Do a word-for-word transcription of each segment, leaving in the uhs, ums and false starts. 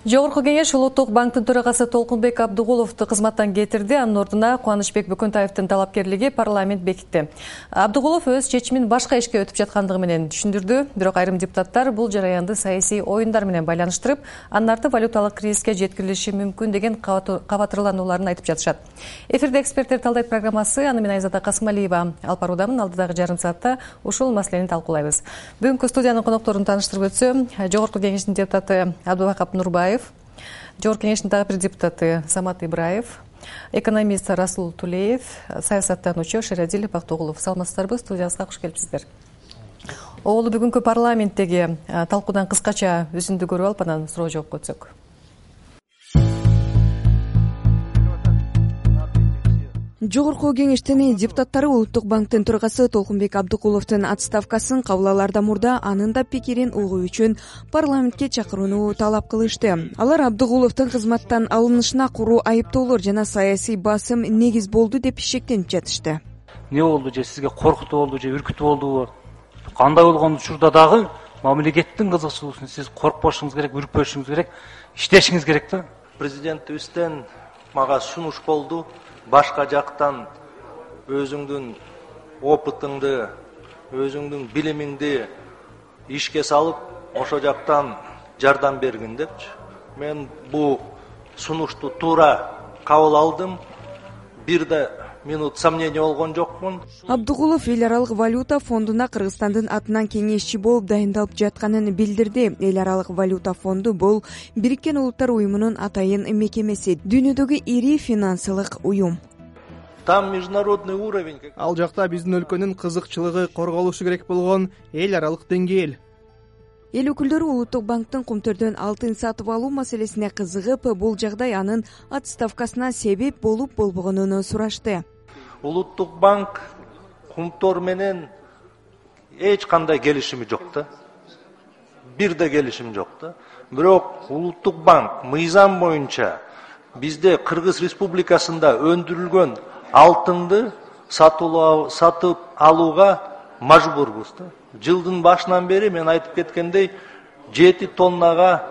Жогорку кеңеш Улуттук банктын төрагасы Толкунбек Абдыгуловду кызматтан кетирди. Анын ордуна Кубанычбек Бөкөнтаевдин талапкерлиги парламент бекитти. Абдыгулов өз чечимин башка ишке өтүп жаткандыгы менен түшүндүрдү. Бирок айрым депутаттар бул жараянды саясий оюндар менен байланыштырып, анын арты валюталык кризиске жеткирилиши мүмкүн деген кабатырланууларын айтып жатышат. Эфирде эксперттер талдайт программасы, аны менен Айзада Касымалиева алып баруудамын. Алдыдагы жарым саатта ушул маселени талкуулайбыз. Бүгүнкү студиянын конокторун тааныштырып өтсөм, Жогорку кеңештин депутаты Абдубакап Нурбаев, Жогорку кеңештин дагы бир депутаты Самат Ибраев, экономист Расул Тулеев, саясаттануучу Шерадил Бактыгулов. Саламатсыздарбы? Студиябызга куш келипсиздер. Оолу бүгүнкү парламенттеги талкуудан кыскача үзүндү көрүп алып, анан суроо жоопко өтсөк. Жогорку кеңештин депутаттары Улуттук банктын төрагасы Толкунбек Абдыгуловдун отставкасын кабыл алаардан мурда анын да пикирин угуу үчүн парламентке чакырууну талап кылышты. Алар Абдыгуловдун кызматтан алынышына куруу айыптоолор жана саясий басым негиз болду деп шектенип жатышты. Не болду же сизге коркутуу болду же үркүтүү болдубу? Кандай болгон учурда дагы мамлекеттин кызыкчылыгын сиз коркпошуңуз керек, үркпөшүңүз керек, иштешиңиз керек да. Президентибизден мага сунуш болду. Башка жактан өзүңдүн опытыңды, өзүңдүн билимиңди ишке салып, ошо жактан жардам бергин депчи. Мен бул сунушту туура кабыл алдым. Бир да минут сомнение болгон жокмун. Абдыгулов эл аралык валюта фондуна Кыргызстандын атынан кеңешчи болуп дайындалып жатканын билдирди. Эл аралык валюта фонду бул Бириккен Улуттар уюмунун атайын мекемеси, дүйнөдөгү ири финансылык уюм. Там международный уровень. Ал жакта биздин өлкөнүн кызыкчылыгы корголушу керек болгон эл аралык деңгээл. Эл өкүлдөрү Улуттук банктын кумтөрдөн алтын сатып алуу маселесине кызыгып, бул жагдай анын отставкасына себеп болуп болбогонун сурашты. Улуттук банк кумтор менен эч кандай келишими жок да. Бир да келишим жок да. Бирок Улуттук банк мыйзам боюнча бизде Кыргыз Республикасында өндүрүлгөн алтынды сатып алууга мажбурбуз да. Жылдын башынан бери мен айтып кеткендей жети тоннага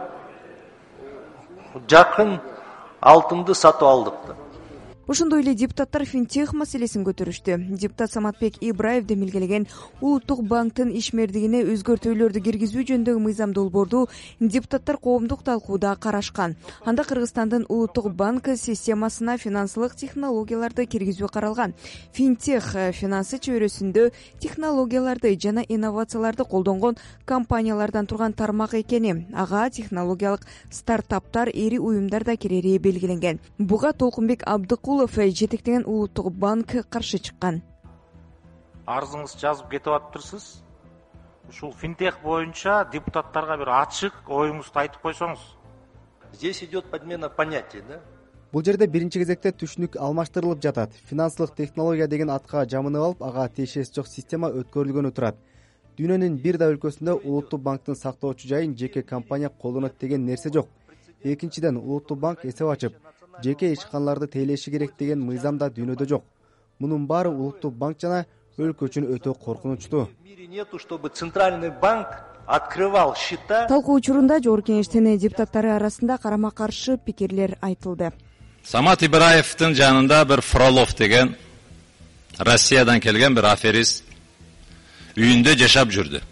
жакын алтынды сатып алдык да. Ошондой эле депутаттар финтех маселесин көтөрүштү. Депутат Саматбек Ибраев демилгелеген Улуттук банктын ишмердигине өзгөртүүлөрдү киргизүү жөнүндөгү мыйзам долбоорду депутаттар коомдук талкууда карашкан. Анда Кыргызстандын Улуттук банк системасына финансылык технологияларды киргизүү каралган. Финтех финансы чөйрөсүндө технологияларды жана инновацияларды колдонгон компаниялардан турган тармак экени, ага технологиялык стартаптар, ири уюмдар да кирери белгиленген. Буга Толкунбек Абдыгулов жетектеген Улуттук банк каршы чыккан. Арызыңыз жазып кетип атыптырсыз. Ушул финтех боюнча депутаттарга бир ачык оюңузду айтып койсоңуз. Здесь идет подмена понятий, да? Бул жерде биринчи кезекте түшүнүк алмаштырылып жатат. Финансылык технология деген атка жамынып алып, ага тиешеси жок система өткөрүлгөнү турат. Дүйнөнүн бир да өлкөсүндө Улуттук банктын сактоочу жайын жеке компания колдонот деген нерсе жок. Экинчиден, Улуттук банк эсеп ачып, жеке ишканаларды тейлеши керек деген мыйзам да дүйнөдө жок. Мунун баары Улуттук банк жана өлкө үчүн өтө коркунучтуу. В мире нету, чтобы центральный банк открывал счета. Талкуу учурунда Жогорку кеңештин депутаттары арасында карама-каршы пикирлер айтылды. Самат Ибраевдин жанында бир Фролов деген Россиядан келген бир аферист үйүндө жашап жүрдү.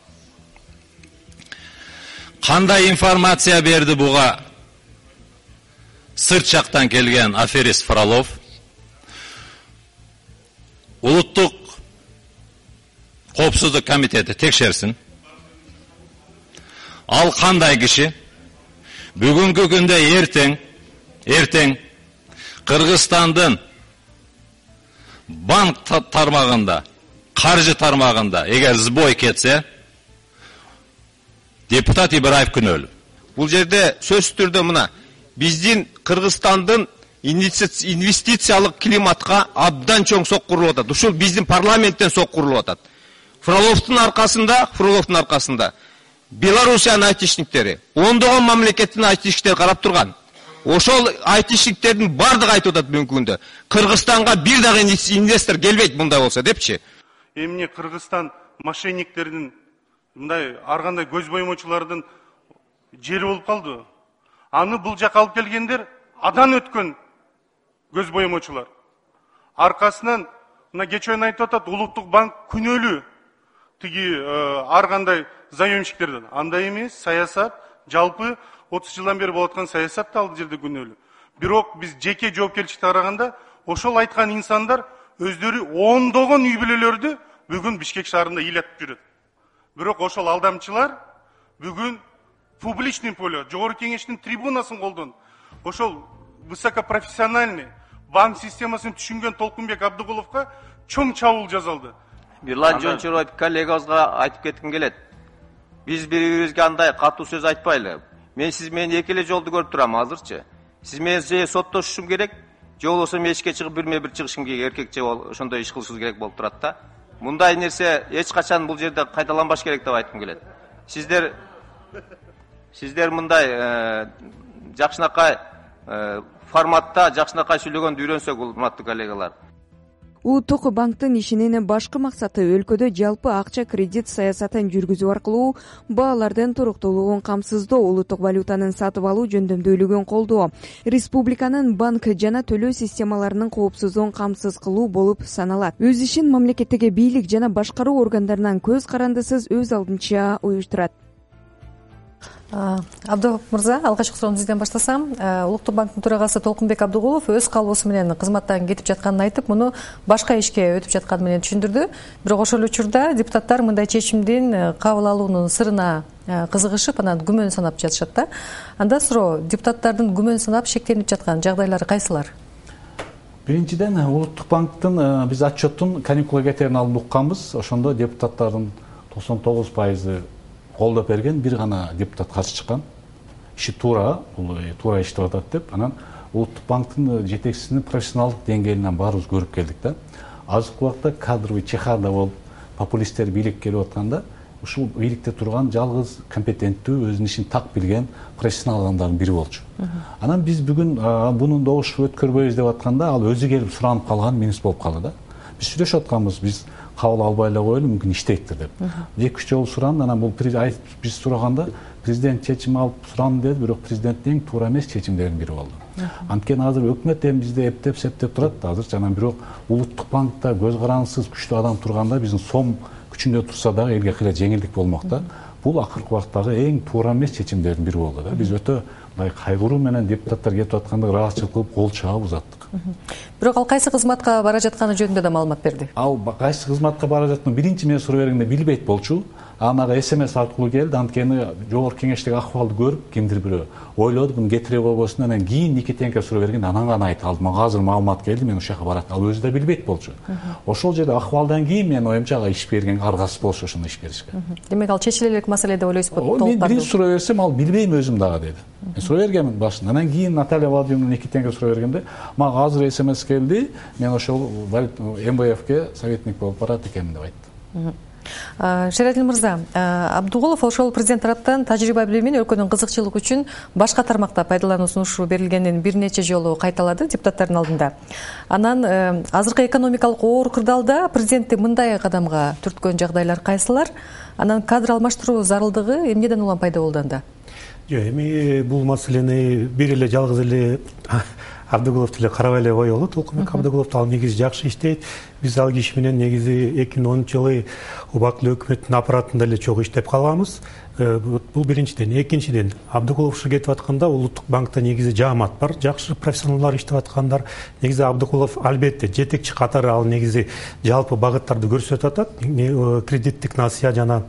Кандай информация берди буга? Сырт жактан келген аферист Фролов Улуттук коопсуздук комитети текшерсин. Ал кандай киши? Бүгүнкү күндө эртең, эртең Кыргызстандын банк тармагында, каржы тармагында эгер сбой кетсе, депутат Ибраев күнөөлүү. Бул жерде сөзсүз түрдө мына биздин Кыргызстандын инвестициялык климатка абдан чоң соккурулуп атат. Ушул биздин парламенттен соккурулуп атат. Фроловдун аркасында, Фроловдун аркасында Белоруссиянын айтишниктери, ондогон мамлекеттин айтишниктери карап турган. Ошол айтишниктердин бардыгы айтып атат бүгүнкү күндө. Кыргызстанга бир дагы инвестор келбейт мындай болсо депчи. Эмне Кыргызстан мошенниктердин, мындай ар кандай көз боймочулардын жери болуп калды. Аны бұл жаққа алып келгендер адан өткен көз боямаушылар. Арқасынан, мына кечен айтып атат, Улуттук банк күнөлүү тиги ар кандай заемщиктерден. Андай эмес, саясат жалпы отуз жылдан бери болуп аткан саясат да ал жерде күнөлүү. Бирок биз жеке жоопкерчиликке караганда ошол айткан инсандар өздөрү ондогон үй бүлөлөрдү бүгүн Бишкек шаарында ыйлатып жүрөт. Бирок ошол алдамчылар бүгүн публичный поле, жогорку кеңештин трибунасын колдонуп, ошол высокопрофессиональный банк системасын түшүнгөн Толкунбек Абдыгуловго чоң чабуул жасалды. Бирлан Жончуроев коллегабызга айтып кетким келет. Биз бири-бирибизге андай катуу сөз айтпайлы. Мен сиз мени эки эле жолду көрүп турам азырчы. Сиз менен же соттошушум керек, же болбосо эшикке чыгып бирме бир чыгышым керек, эркекче ошондой иш кылышыбыз керек болуп турат да. Мындай нерсе эч качан бул жерде кайталанбаш керек деп айткым келет. Сиздер сиздер мындай жакшынакай форматта жакшынакай сүйлөгөндү үйрөнсөк, урматтуу коллегалар. Улуттук банктын ишинин башкы максаты өлкөдө жалпы акча кредит саясатын жүргүзүү аркылуу баалардын туруктуулугун камсыздоо, улуттук валютанын сатып алуу жөндөмдүүлүгүн колдоо, республиканын банк жана төлөө системаларынын коопсуздугун камсыз кылуу болуп саналат. Өз ишин мамлекеттеги бийлик жана башкаруу органдарынан көз карандысыз өз алдынча уюштурат. Абдыгулов мырза, алгачкы суроону сизден баштасам. Улуттук банктын төрагасы Толкунбек Абдыгулов өз калоосу менен кызматтан кетип жатканын айтып, муну башка ишке өтүп жатканы менен түшүндүрдү. Бирок ошол учурда депутаттар мындай чечимдин кабыл алуунун сырына кызыгышып, анан күмөн санап жатышат да. Анда суроо, депутаттардын күмөн санап шектенип жаткан жагдайлары кайсылар? Биринчиден, Улуттук банктын биз отчеттун каникула кетерин алып укканбыз. Ошондо депутаттардын токсон тогуз пайызы колдоп берген, бир гана депутат каршы чыккан. Иши туура, бул туура иштеп атат деп, анан Улуттук банктын жетекчисинин профессионалдык деңгээлинен баарыбыз көрүп келдик да. Азыркы убакта кадровый чехарда болуп, популисттер бийликке келип атканда, ушул бийликте турган жалгыз компетенттүү, өзүнүн ишин так билген профессионал адамдардын бири болчу. Анан биз бүгүн бунун добуш өткөрбөйбүз деп атканда, ал өзү келип суранып калган минус болуп калды да. Биз сүйлөшүп атканбыз, биз кабыл албай эле коелу, мүмкүн иштейттир деп. Эки үч жолу суранды, анан бул биз сураганда президент чечим алып суранды деди, бирок президенттин эң туура эмес чечимдеринин бири болду. Анткени азыр өкмөт эми бизде эптеп септеп турат да, азырчы, анан бирок Улуттук банкта көз карандысыз күчтүү адам турганда, биздин сом күчүндө турса дагы элге кыйла жеңилдик болмок да. Бул акыркы убактагы эң туура эмес чечимдердин бири болду да. Биз өтө мындай кайгыруу менен депутаттар кетип атканда ыраазычылык кылып кол чаап узаттык. Бирок ал кайсы кызматка бара жатканы жөнүндө да маалымат берди. Ал кайсы кызматка бара жатканын биринчи мен суроо бергенде билбейт болчу. Анага СМС аркылуу келди, анткени жогорку кеңештеги акыбалды көрүп, кимдир бирөө ойлоду, буну кетире койбосун, анан кийин Никитенко суроо берген, анан гана айта алды. Мага азыр маалымат келди, мен ошол жака барат. Ал өзү да билбейт болчу. Ошол жерде акыбалдан кийин мен оюмча ага иш берген аргасы болчу ошондо иш беришке. Демек ал чечиле элек маселе деп ойлойсузбу? Мен биринчи суроо берсем, ал билбейм өзүм дагы деди. Мен суроо бергенмин башында. Анан кийин Наталья Владимировна Никитенко суроо бергенде, мага азыр СМС келди, мен ошол МВФке советник болуп барат экенмин деп айтты. Шератил мырза, Абдыгулов ошол президент тараптан тажрыйба билими менен өлкөнүн кызыкчылыгы үчүн башка тармакта пайдалануу сунушу берилгенин бир нече жолу кайталады депутаттардын алдында. Анан азыркы экономикалык оор кырдаалда президентти мындай кадамга түрткөн жагдайлар кайсылар? Анан кадр алмаштыруу зарылдыгы эмнеден улам пайда болду анда? Жок, эми бул маселени бир эле жалгыз эле Абдыгулов деле карабай эле кое болот. Толкунбек Абдыгулов ал негизи жакшы иштейт. Биз ал киши менен негизи эки миң онунчу жылы убактылуу өкмөттүн аппаратында эле чогуу иштеп калганбыз. Бул биринчиден. Экинчиден, Абдыгулов ушу кетип атканда Улуттук банкта негизи жаамат бар, жакшы профессионалдар иштеп аткандар. Негизи Абдыгулов албетте жетекчи катары ал негизи жалпы багыттарды көрсөтүп атат. Кредиттик насыя жана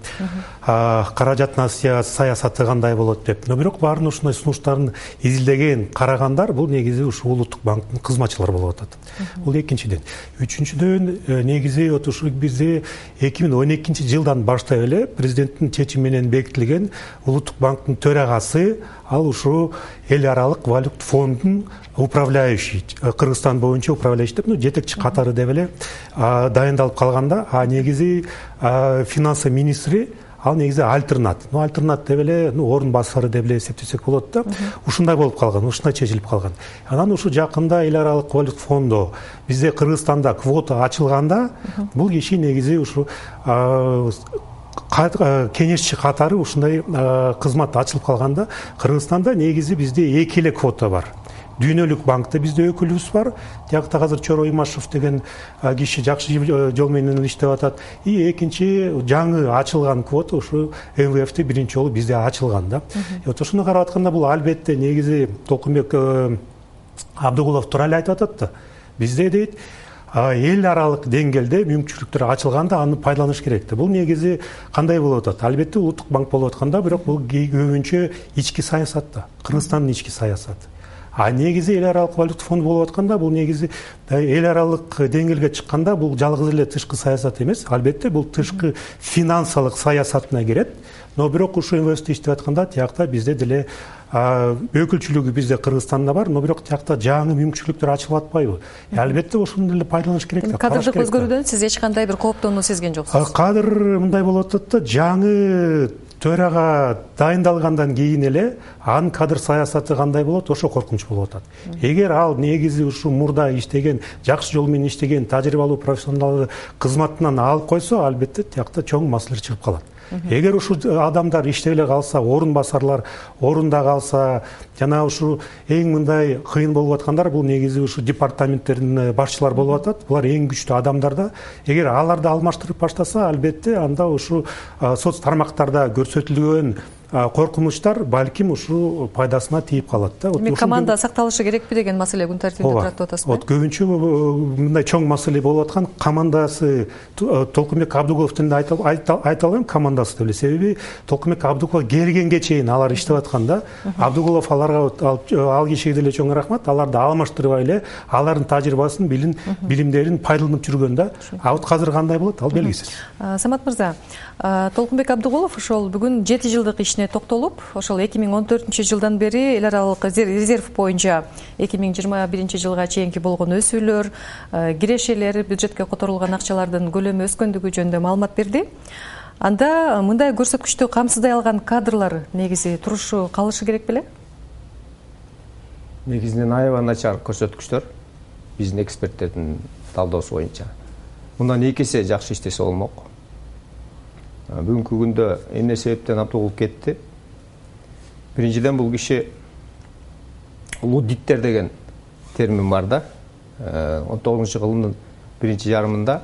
каражат насыя саясаты кандай болот деп. Бирок баарын ушундай сунуштарын изилдеген карагандар бул негизи ушу Улуттук банктын кызматчылары болуп атат. Бул экинчиден. Үчүнчүдөн, негизи ушу бизде эки миң он экинчи жылдан баштап эле президенттин чечими менен бекитилген Улуттук банктын төрагасы ал ушу эл аралык валют фондун управляющий, Кыргызстан боюнча управляющий деп, ну жетекчи катары деп эле дайындалып калганда, а негизи финансы министри ал негизи альтернат. Ну альтернат деп эле, ну орун басары деп эле эсептесек болот да. Ушундай болуп калган, ушундай чечилип калган. Анан ушу жакында эл аралык валют фондо бизде Кыргызстанда квота ачылганда, бул киши негизи ушу кеңешчи катары ушундай кызмат ачылып калганда Кыргызстанда негизи бизде эки эле квота бар. Дүйнөлүк банкта бизде өкүлүбүз бар. Тиякта азыр Чоро Имашев деген киши жакшы жол менен иштеп атат. И экинчи жаңы ачылган квота ушу эм вэ эфти биринчи жолу бизде ачылган да. Вот ошону карап атканда бул албетте негизи Толкунбек Абдыгулов тууралуу эле айтып атат да. Бизде дейт эл аралык деңгээлде мүмкүнчүлүктөр ачылганда аны пайдаланыш керек да. Бул негизи кандай болуп атат? Албетте улуттук банк болуп атканда, бирок бул көбүнчө ички саясат да. Кыргызстандын ички саясаты. А негизи эл аралык валюта фонд болуп атканда, бул негизи эл аралык деңгээлге чыкканда бул жалгыз эле тышкы саясат эмес. Албетте бул тышкы финансылык саясатына кирет. Но бирок ушу эм вэ эфти иштеп атканда тиякта бизде деле өкүлчүлүгү бизде Кыргызстанда бар, но бирок тиякта жаңы мүмкүнчүлүктөр ачылып атпайбы? Албетте ошону деле пайдаланыш керек да. Кадрдык өзгөрүүдөн сиз эч кандай бир кооптонуу сезген жоксуз? Кадр мындай болуп атат да, жаңы төрага дайындалгандан кийин эле анын кадр саясаты кандай болот, ошо коркунуч болуп атат. Эгер ал негизи ушу мурда иштеген, жакшы жол менен иштеген тажрыйбалуу профессионал кызматынан алып койсо, албетте тиякта чоң маселелер чыгып калат. Эгер ушу адамдар иштей эле калса, орун басарлар орунда калса, жана ушу эң мындай кыйын болуп аткандар бул негизи ушу департаменттердин башчылары болуп атат. Булар эң күчтүү адамдар да. Эгер аларды алмаштырып баштаса, албетте анда ушу соц тармактарда көрсөтүлгөн коркунучтар балким ушу пайдасына тийип калат да. Демек команда сакталышы керекпи деген маселе күн тартибинде турат деп атасызбы? Вот көбүнчө мындай чоң маселе болуп аткан командасы Толкунбек Абдыгуловдун айта албайм командасы деп эле. Себеби Толкунбек Абдыгулов келгенге чейин алар иштеп атканда, Абдыгулов аларга ал кишиге деле чоң рахмат, аларды алмаштырбай эле алардын тажрыйбасын, билим билимдерин пайдаланып жүргөн да. А вот азыр кандай болот, ал белгисиз. Самат мырза, Толкунбек Абдыгулов ошол бүгүн жети жылдык ишине токтолуп, ошол эки миң он төртүнчү жылдан бери эл аралык резерв боюнча эки миң жыйырма биринчи жылга чейинки болгон өсүүлөр, кирешелер, бюджетке которулган акчалардын көлөмү өскөндүгү жөнүндө маалымат берди. Анда мындай көрсөткүчтү камсыздай алган кадрлар негизи турушу калышы керек беле? Негизинен аябай начар көрсөткүчтөр биздин эксперттердин талдоосу боюнча. Мындан эки эсе жакшы иштесе болмок. Бүгүнкү күндө эмне себептен Абдыгулов кетти? Биринчиден бул киши лудиттер деген термин бар да. он тогузунчу кылымдын биринчи жарымында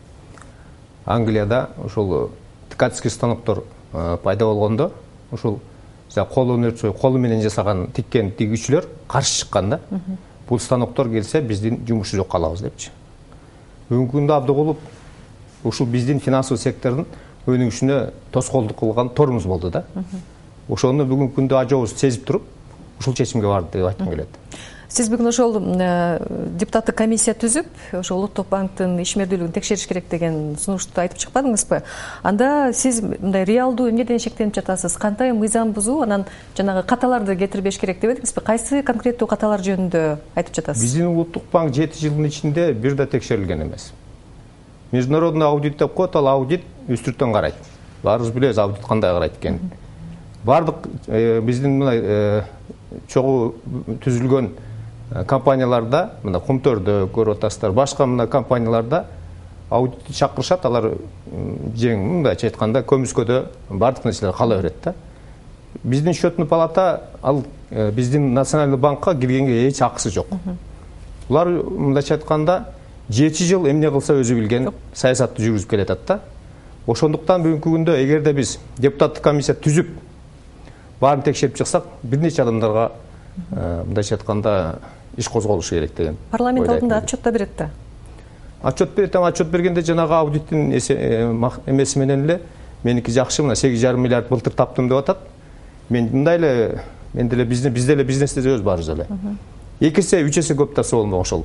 Англияда ушул ткацкий станоктор пайда болгондо, ушул кол өнөрчү колу менен жасаган тиккен тигүүчүлөр каршы чыккан да. Бул станоктор келсе биздин жумушчу жок калабыз депчи. Бүгүнкү күндө Абдыгулов ушул биздин финансылык сектордун өнүгүшүнө тоскоолдук кылган тормуз болду да. Ошону бүгүнкү күндө ажообуз сезип туруп, ушул чечимге барды деп айткым келет. Сиз бүгүн ошол депутаттык комиссия түзүп, ошол Улуттук банктын ишмердүүлүгүн текшериш керек деген сунушту айтып чыкпадыңызбы? Анда сиз мындай реалдуу эмнеден шектенип жатасыз? Кандай мыйзам бузуу, анан жанагы каталарды кетирбеш керек деп едиңизби? Кайсы конкреттүү каталар жөнүндө айтып жатасыз? Биздин Улуттук банк жети жылдын ичинде бир да текшерилген эмес. Международный аудит деп коет, ал аудит үстүртөн карайт. Баарыбыз билебиз аудит кандай карайт экенин. Бардык биздин мындай чогуу түзүлгөн компанияларда, мына Кумтөрдө көрүп атасыздар, башка мына компанияларда аудитти чакырышат, алар жең мындайча айтканда көмүскөдө бардык нерселер кала берет да. Биздин счетный палата ал биздин Национальный банкка киргенге эч акысы жок. Булар мындайча айтканда жети жыл эмне кылса өзү билген саясатты жүргүзүп келатат да. Ошондуктан бүгүнкү күндө эгерде биз депутаттык комиссия түзүп баарын текшерип чыксак, бир нече адамдарга мындайча айтканда иш козголушу керек деген. Парламент алдында отчет да берет да. Отчет берет, отчет бергенде жанагы аудиттин эмеси менен эле меники жакшы, мына сегиз жарым миллиард былтыр таптым деп атат. Мен мындай эле, мен деле бизнес, бизде эле бизнесте жүрөбүз баарыбыз эле. эки эсе, үч эсе көп тапса болмок ошол.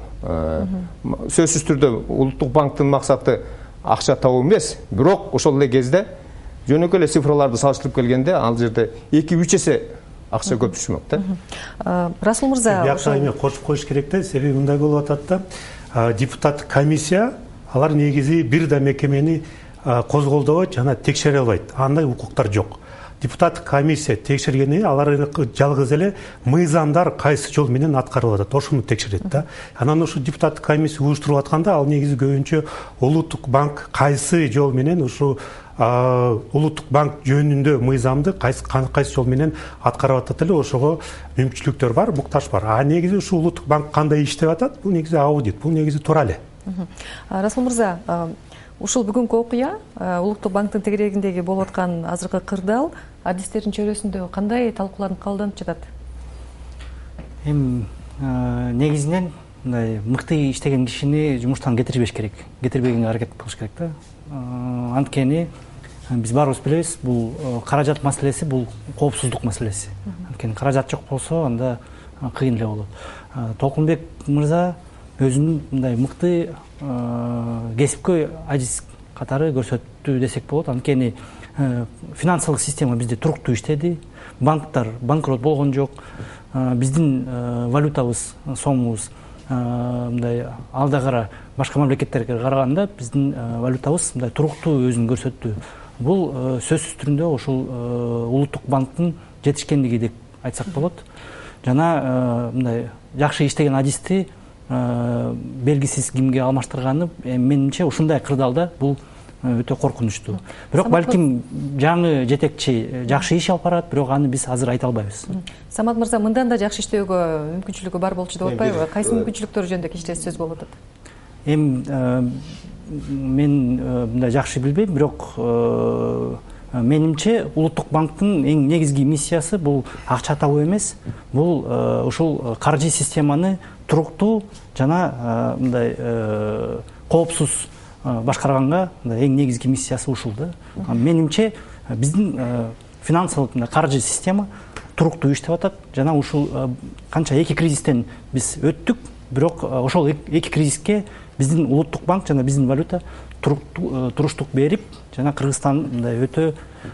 Сөзсүз түрдө Улуттук банктын максаты акча табуу эмес, бирок ошол эле кезде жөнөкөй эле цифраларды салыштырып келгенде ал жерде эки үч эсе акча көп түшмөк да. Расул мырза, ошол эме кошуп коюш керек да, себеби мындай болуп атат да. Депутаттык комиссия алар негизи бир да мекемени козголдобойт жана текшере албайт. Андай укуктар жок. депутаттык комиссия текшергени алар жалгыз эле мыйзамдар кайсы жол менен аткарылып атат ошону текшерет да. Анан ушу депутаттык комиссия уюштуруп атканда ал негизи көбүнчө улуттук банк кайсы жол менен ушу улуттук банк жөнүндө мыйзамды кайсы кайсы жол менен аткарып атат эле ошого мүмкүнчүлүктөр бар, муктаж бар. А негизи ушу улуттук банк кандай иштеп атат? Бул негизи аудит, бул негизи туура эле. Расул мырза, ушул бүгүнкү окуя улуттук банктын тегерегиндеги болуп аткан азыркы кырдаал адистердин чөйрөсүндө кандай талкууланып кабылданып жатат? Эми негизинен мындай мыкты иштеген кишини жумуштан кетирбеш керек, кетирбегенге аракет кылыш керек да. Анткени биз баарыбыз билебиз, бул каражат маселеси, бул коопсуздук маселеси. Анткени каражат жок болсо, анда кыйын эле болот. Толкунбек мырза өзүнүн мындай мыкты кесипкөй ажиз катары көрсөттү десек болот. Анткени финансылык система бизде туруктуу иштеди, банктар банкрот болгон жок, биздин валютабыз, сомубуз мындай алдагара башка мамлекеттерге караганда биздин валютабыз мындай туруктуу өзүн көрсөттү. Бул сөзсүз түрүндө ошол улуттук банктын жетишкендиги деп айтсак болот. Жана мындай жакшы иштеген адисти белгисиз кимге алмаштырганы менимче ушундай кырдаалда бул өтө коркунучтуу. Бирок балким жаңы жетекчи жакшы иш алып барат, бирок аны биз азыр айта албайбыз. Самат мырза, мындан да жакшы иштөөгө мүмкүнчүлүгү бар болчу деп атпайбы? Кайсы мүмкүнчүлүктөр жөнүндө кичине сөз болуп атат? Эми мен мындай жакшы билбейм, бирок менимче улуттук банктын эң негизги миссиясы бул акча табуу эмес, бул ушул каржы системаны туруктуу жана мындай коопсуз башкарганга эң негизги миссиясы ушул да. Менимче биздин финансылык каржы система туруктуу иштеп атат жана ушул канча эки кризистен биз өттүк, бирок ошол эки кризиске биздин улуттук банк жана биздин валюта туруштук берип, жана Кыргызстан мындай өтө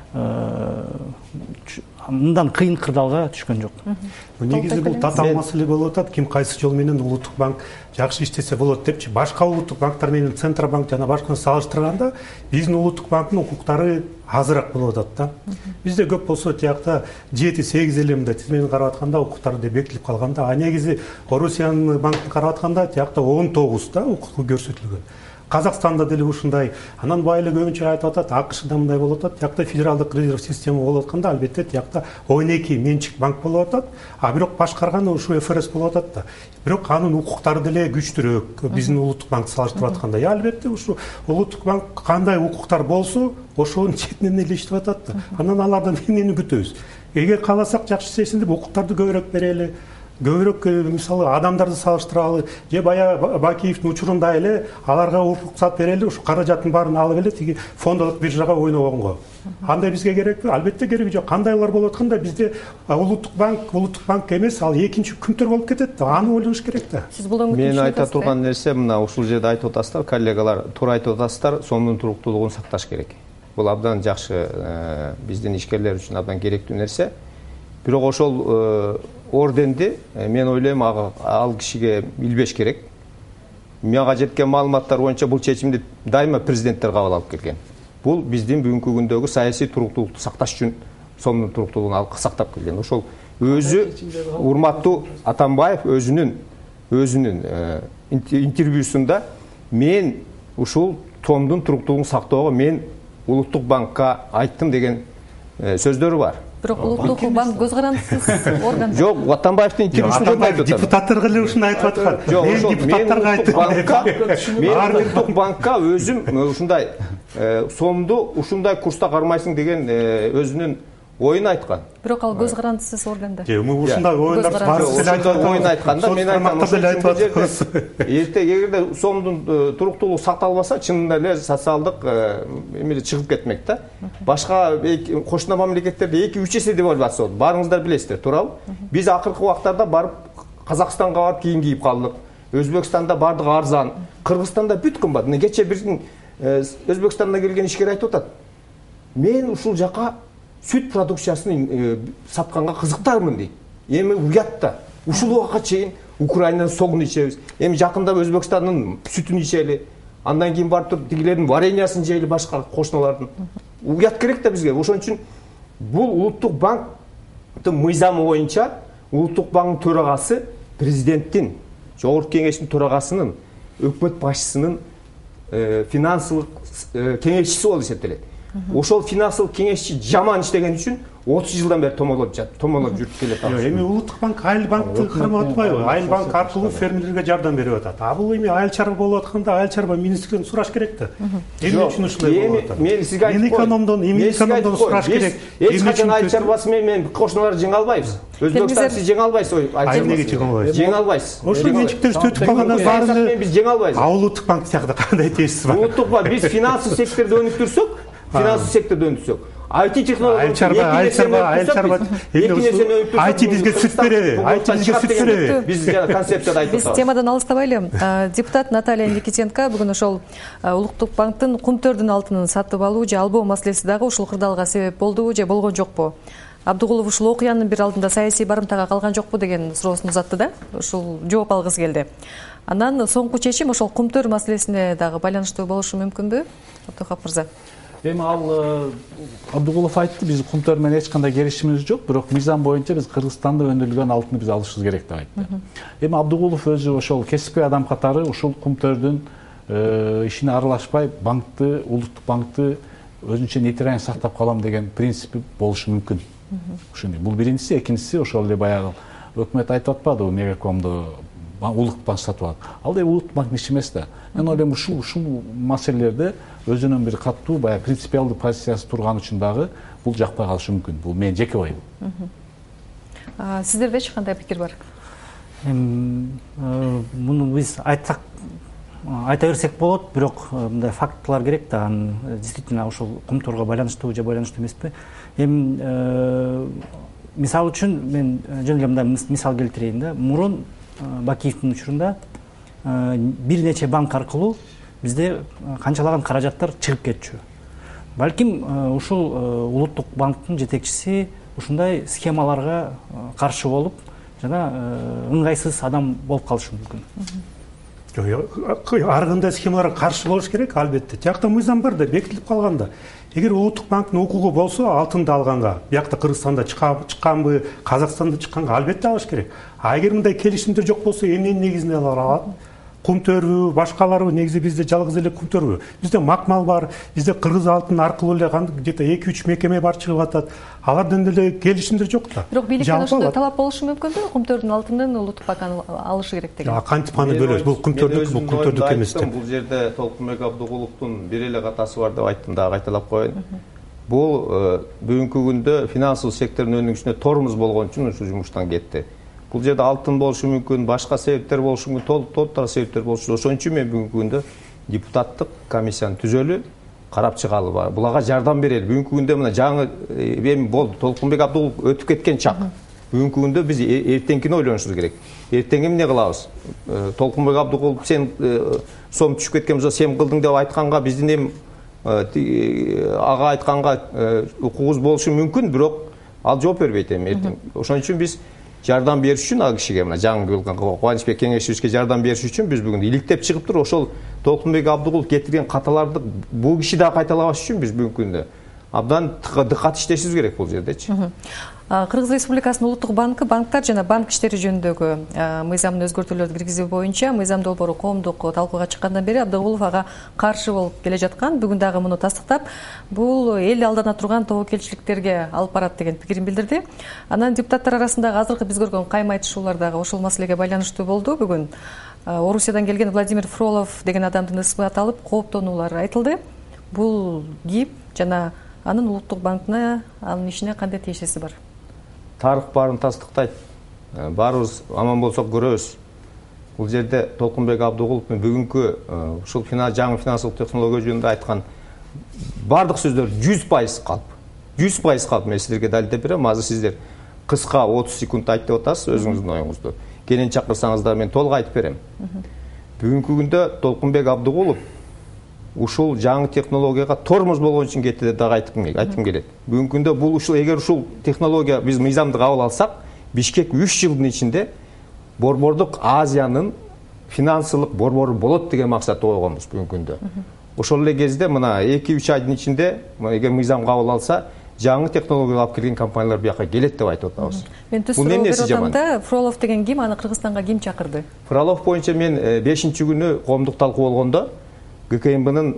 мындан кыйын кырдаалга түшкөн жок. Негизи бул татаал маселе болуп атат, ким кайсы жол менен улуттук банк жакшы иштесе болот депчи. Башка улуттук банктар менен Центробанк жана башканы салыштырганда биздин улуттук банктын укуктары азыраак болуп атат да. Бизде көп болсо тиякта жети сегиз эле мындай тизмени карап атканда укуктары деп бекитилип калганда, а негизи Орусиянын банкын карап атканда тиякта он тогуз да укук көрсөтүлгөн. Казакстанда деле ушундай. Анан байылы көбүнчө айтып атат, АКШда мындай болуп атат. Тиякта федералдык резерв система болуп атканда, албетте тиякта он эки менчик банк болуп атат, а бирок башкарганы ушу эф эр эс болуп атат да. Бирок анын укуктары деле күчтүүрөөк биздин улуттук банкты салыштырып атканда. Я албетте ушу улуттук банк кандай укуктар болсо, ошонун четинен эле иштеп атат да. Анан алардан эмнени күтөбүз? Эгер кааласак жакшы иштесин деп укуктарды көбүрөөк берели. Көбүрөөк мисалы адамдарды салыштыралы, же бая Бакиевдин учурунда эле аларга уруксат берели, ушу каражаттын баарын алып эле тиги фондолук биржага ойногонго. Андай бизге керекпи? Албетте кереги жок. Кандайлар болуп атканда бизде улуттук банк, улуттук банк эмес, ал экинчи күнтөр болуп кетет да. Аны ойлош керек да. Сиз булдан Мен айта турган нерсе мына ушул жерде айтып атасыздар, коллегалар, туура айтып атасыздар, сомдун туруктуулугун сакташ керек. Бул абдан жакшы биздин ишкерлер үчүн абдан керектүү нерсе. Бирок ошол орденди мен ойлойм ал кишиге билбеш керек. Мага жеткен маалыматтар боюнча бул чечимди дайыма президенттер кабыл алып келген. Бул биздин бүгүнкү күндөгү саясий туруктуулукту сакташ үчүн сомдун туруктуулугун алып сактап келген. Ошол өзү урматтуу Атамбаев өзүнүн өзүнүн интервьюсунда мен ушул сомдун туруктуулугун сактоого мен улуттук банкка айттым деген сөздөрү бар. Бирок улуттук банк көз карандысыз орган. Жок, Атамбаевдин интервьюсунда айтып атат. Депутаттарга эле ушуну айтып аткан. Жок, ошол депутаттарга айттым. Мен улуттук банкка өзүм ушундай сомду ушундай курста кармайсың деген өзүнүн оюн айткан. Бирок ал көз карандысыз органда. Жок, ушундай оюндар барысы эле айтып оюн айтканда мен айтам эрте эгерде сомдун туруктуулугу сакталбаса, чынында эле социалдык эмеле чыгып кетмек да. Башка кошуна мамлекеттерде эки үч эсе девальвация болду. Баарыңыздар билесиздер, туурабы? Биз акыркы убактарда барып Казакстанга барып кийин кийип калдык. Өзбекстанда бардыгы арзан. Кыргызстанда бүт кымбат. Кече биздин Өзбекстандан келген ишкер айтып атат. Мен ушул жака сүт продукциясын сатканга кызыктармын дейт. Эми уят да. Ушул убакка чейин Украинадан согун ичебиз. Эми жакында Өзбекстандын сүтүн ичели. Андан кийин барып туруп тигилердин вареньясын жейли башка кошуналардын. Уят керек да бизге. Ошон үчүн Бул улуттук банктын мыйзамы боюнча улуттук банктын төрагасы президенттин, жогорку кеңештин төрагасынын, өкмөт башчысынын финансылык кеңешчиси болуп эсептелет. Ошол финансылык кеңешчи жаман иштеген үчүн отуз жылдан бери томолоп жатып, томолоп жүрүп келет. Эми улуттук банк Айыл банкты кармап атпайбы? Айыл банк аркылуу фермерлерге жардам берип атат. А бул эми айыл чарба болуп атканда айыл чарба министрлигинен сураш керек да. Эмне үчүн ушундай болуп атат? Мен сизге айтып коеюн. Экономдон, эми экономдон сураш керек. Эч качан айыл чарбасы менен кошуналарды жеңе албайбыз. Өзбекстан сиз жеңе албайсыз. Айыл неге жеңе албайсыз? Жеңе албайсыз. Ошол менчиктер өтүп калгандан баарын биз жеңе албайбыз. А улуттук банк сыяктуу кандай тесиси бар? Улуттук банк биз финансылык секторду өнүктүрсөк, финансылык секторду өнүктүрсөк, ай ти технология, айыл чарба, айыл чарба, айыл чарба, ай ти бизге сүт береби, ай ти бизге сүт береби. Биз концепцияда айтып атабыз. Биз темадан алыстабайлы. Депутат Наталья Никитенко бүгүн ошол улуттук банктын кумтөрдүн алтынын сатып алуу же албоо маселеси дагы ушул кырдаалга себеп болдубу же болгон жокпу? Абдыгулов ушул окуянын бир алдында саясий барымтага калган жокпу деген суроосун узатты да. Ушул жооп алгысы келди. Анан соңку чечим ошол кумтөр маселесине дагы байланыштуу болушу мүмкүнбү? Абдыхап мырза. Эми ал Абдыгулов айтты, биз кумтөр менен эч кандай келишимибиз жок, бирок мыйзам боюнча биз Кыргызстанда өндүрүлгөн алтынды биз алышыбыз керек деп айтты. Эми Абдыгулов өзү ошол кесипкөй адам катары ушул кумтөрдүн ишине аралашпай банкты, улуттук банкты өзүнчө нейтраль сактап калам деген принципи болушу мүмкүн. Ушуну бул биринчиси, экинчиси ошол эле баягы өкмөт айтып атпадыбы, Мегакомду улуттук банк сатып алат. Ал эми улуттук банктын иши эмес да. Мен ойлойм ушул ушул маселелерде өзүнүн бир катуу баягы принципиалдуу позициясы турган үчүн дагы бул жакпай калышы мүмкүн. Бул менин жеке оюм. Сиздерде эч кандай пикир бар? Муну биз айтсак айта берсек болот, бирок мындай фактылар керек да. Действительно ошол кумтөргө байланыштуу же байланыштуу эмеспи? Эми мисалы үчүн мен жөн эле мындай мисал келтирейин да. Мурун Бакиевдин учурунда бир нече банк аркылуу бизде канчалаган каражаттар чыгып кетчү. Балким ушул улуттук банктын жетекчиси ушундай схемаларга каршы болуп, жана ыңгайсыз адам болуп калышы мүмкүн. Ар кандай схемаларга каршы болуш керек, албетте. Жакта мыйзам бар да, бекитилип калган да. Эгер улуттук банктын укугу болсо, алтынды алганга, биякта Кыргызстанда чыкканбы, Казакстанда чыкканга албетте алыш керек. А эгер мындай келишимдер жок болсо, эмненин негизинде алар алат? Кумтөрбү, башкаларбы? Негизи бизде жалгыз эле кумтөрбү? Бизде Макмал бар, бизде Кыргыз алтын аркылуу эле где-то эки үч мекеме бар чыгып атат. Алардан деле келишимдер жок да. Бирок бийликтен ошондой талап болушу мүмкүнбү? Кумтөрдүн алтынын улуттук банк алышы керек деген. А кантип аны бөлөбүз? Бул кумтөрдүк, бул кумтөрдүк эмес деп. Бул жерде Толкунбек Абдыгуловдун бир эле катасы бар деп айттым, дагы кайталап коеюн. Бул бүгүнкү күндө финансылык сектордун өнүгүшүнө тормоз болгон үчүн ушул жумуштан кетти. Бул жерде алтын болушу мүмкүн, башка себептер болушу мүмкүн, толук толуктар себептер болушу. Ошон үчүн мен бүгүнкү күндө депутаттык комиссияны түзөлү, карап чыгалы, буларга жардам берели. Бүгүнкү күндө мына жаңы эми болду, Толкунбек Абдыгулов өтүп кеткен чак. Бүгүнкү күндө биз эртеңкини ойлонушубуз керек. Эртең эмне кылабыз? Толкунбек Абдыгулов сен сом түшүп кеткен болсо сен кылдың деп айтканга биздин эми ага айтканга укугубуз болушу мүмкүн, бирок ал жооп бербейт эми эртең. Ошон үчүн биз жардам бериш үчүн ал кишиге, мына жаңы кылган Кубанычбек кеңешчибизге жардам бериш үчүн биз бүгүн иликтеп чыгып туруп ошол Толкунбек Абдыгулов кетирген каталарды бул киши да кайталабаш үчүн биз бүгүнкү күндө абдан дыкат иштешибиз керек бул жердечи. Кыргыз Республикасынын улуттук банкы банктар жана банк иштери жөнүндөгү мыйзамдын өзгөртүүлөрдү киргизүү боюнча мыйзам долбоору коомдук талкууга чыккандан бери Абдыгулов ага каршы болуп келе жаткан. Бүгүн дагы муну тастыктап, бул эл алдана турган тобокелчиликтерге алып барат деген пикирин билдирди. Анан депутаттар арасындагы азыркы биз көргөн кайма айтышуулар дагы ошол маселеге байланыштуу болду. Бүгүн Орусиядан келген Владимир Фролов деген адамдын ысмы аталып, кооптонуулар айтылды. Бул ГИБ жана анын улуттук банкына, анын ишине кандай тиешеси бар? Тарых барын тастыктайт. Баарыбыз аман болсок көрөбүз. Бул жерде Толкунбек Абдыгулов бүгүнкү ушул жаңы финансылык технология жөнүндө айткан бардык сөздөр жүз пайыз калп. жүз пайыз калп. Мен сиздерге далилдеп берем. Азыр сиздер кыска отуз секунд айт деп атасыз өзүңүздүн оюңузду. Кенен чакырсаңыздар мен толук айтып берем. Бүгүнкү күндө Толкунбек Абдыгулов ушул жаңы технологияга тормоз болгон үчүн кетти деп дагы айткым келет. Бүгүнкү күндө бул ушул эгер ушул технология биз мыйзамды кабыл алсак, Бишкек үч жылдын ичинде борбордук Азиянын финансылык борбору болот деген максатты койгонбуз бүгүнкү күндө. Ошол эле кезде мына эки үч айдын ичинде эгер мыйзам кабыл алса, жаңы технология алып келген компаниялар бияка келет деп айтып атабыз. Мен түз суроо берип атамда, Фролов деген ким, аны Кыргызстанга ким чакырды? Фролов боюнча мен бешинчи күнү коомдук талкуу болгондо ГКМБнын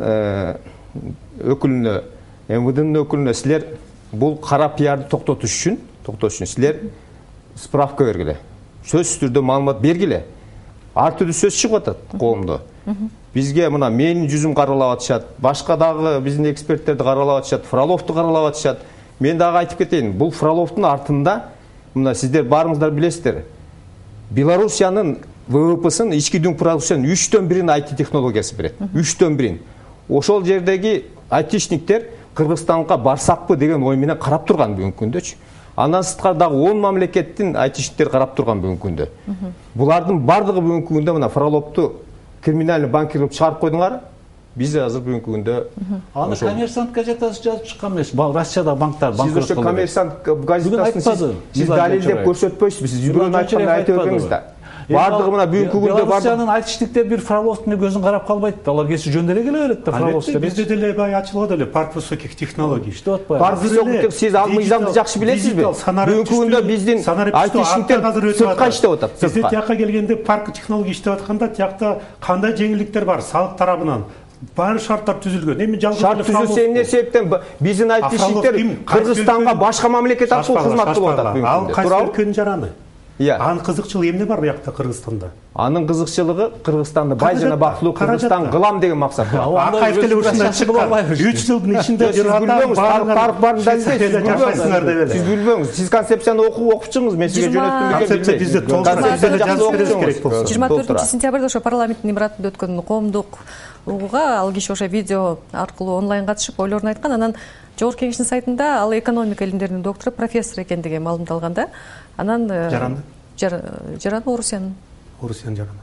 өкүлүнө, МВДнын өкүлүнө силер бул кара пиарды токтотуш үчүн, токтотуш үчүн силер справка бергиле. Сөзсүз түрдө маалымат бергиле. Ар түрдүү сөз чыгып атат коомдо. Бизге мына менин жүзүм каралап атышат, башка дагы биздин эксперттерди каралап атышат, Фроловду каралап атышат. Мен дагы айтып кетейин, бул Фроловдун артында мына сиздер барыңыздар билесиздер. Белоруссиянын ВВПсын, ички дүң продукциянын үчтөн бирин ай ти технологиясы берет. үчтөн бирин. Ошол жердеги айтишниктер Кыргызстанга барсакпы деген ой менен карап турган бүгүнкү күндөчү. Андан сырткары дагы он мамлекеттин айтишниктери карап турган бүгүнкү күндө. Булардын бардыгы бүгүнкү күндө мына Фроловду криминальный банкир кылып чыгарып койдуңар. Биз азыр бүгүнкү күндө аны коммерсантка жатасы жазып чыккан эмес. Россияда банктар банкрот кылды. Сиз коммерсант газетасын сиз далилдеп көрсөтпөйсүз. Сиз бирөөнү айтканда айтып өтөңүз да. Бардыгы мына бүгүнкү күндө Белоруссиянын айтишниктер бир Фроловдун көзүн карап калбайт. Алар кеси жөндөр эле келе берет да Фроловдун. Бизде деле бай ачылып эле парк высоких технологий. Иштеп атпайбы? Парк высоких сиз ал мыйзамды жакшы билесизби? Бүгүнкү күндө биздин айтишниктер сыртка иштеп атат. Бизде тияка келгенде парк технологий иштеп атканда тиякта кандай жеңилдиктер бар салык тарабынан? Баары шарттар түзүлгөн. Эми жалгыз шарт түзүлсө эмне себептен биздин айтишниктер Кыргызстанга башка мамлекет аркылуу кызмат кылып атат бүгүнкү күндө. Ал кайсы өлкөнүн жараны? Иә. Анын кызыкчылыгы эмне бар буякта Кыргызстанда? Анын кызыкчылыгы Кыргызстанды бай жана бактылуу Кыргызстан кылам деген максатта. Акаев деле ушундан чыккан. үч жылдын ичинде парк барын далилдейсиз. Сиз билбеңиз. Сиз концепцияны окуп окуп чыгыңыз. Мен сизге жөнөттүм. Концепция бизде толук жазып бериш керек болсо. жыйырма төртүнчү сентябрда ошо парламенттин имаратында өткөн коомдук угууга ал киши ошо видео аркылуу онлайн катышып ойлорун айткан. Анан Жогорку Кеңештин сайтында ал экономика илимдеринин доктору, профессор экендиги маалымдалган да. Анан жаранды? Жараны Орусиянын. Орусиянын жараны.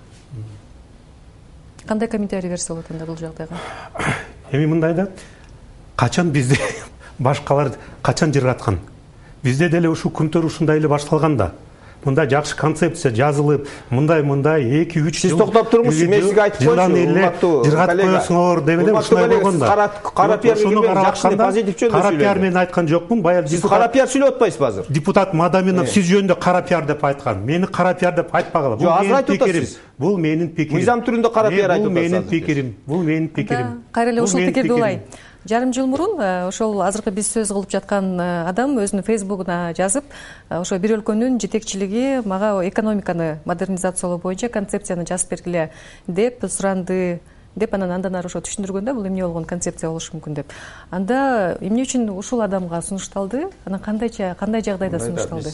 Кандай комментарий берсе болот анда бул жагдайга? Эми мындай да, качан бизде башкалар качан жыргаткан? Бизде деле ушул күнтөр ушундай эле башталган да. Мындай жакшы концепция жазылып, мындай мындай эки үч жыл. Сиз токтоп туруңуз, мен сизге айтып койчу, урматтуу жыргатып коесуңор деп эле ушундай болгон да. Кара пиар жакшы позитив жөнүндө кара пиар менен айткан жокмун, баягы сиз кара пиар сүйлөп атпайсызбы азыр? Депутат Мадаминов сиз жөнүндө кара пиар деп айткан. Мени кара пиар деп айтпагыла. Бул менин пикирим. Бул менин пикирим. Мыйзам түрүндө кара пиар айтып атасыз. Бул менин пикирим. Бул менин пикирим. Кайра эле ушул пикирди улай. Жарым жыл мурун ошол азыркы биз сөз кылып жаткан адам өзүнүн фейсбугуна жазып, ошо бир өлкөнүн жетекчилиги мага экономиканы модернизациялоо боюнча концепцияны жазып бергиле деп суранды деп анан андан ары ошо түшүндүргөн да, бул эмне болгон концепция болушу мүмкүн деп. Анда эмне үчүн ушул адамга сунушталды? Анан кандайча кандай жагдайда сунушталды?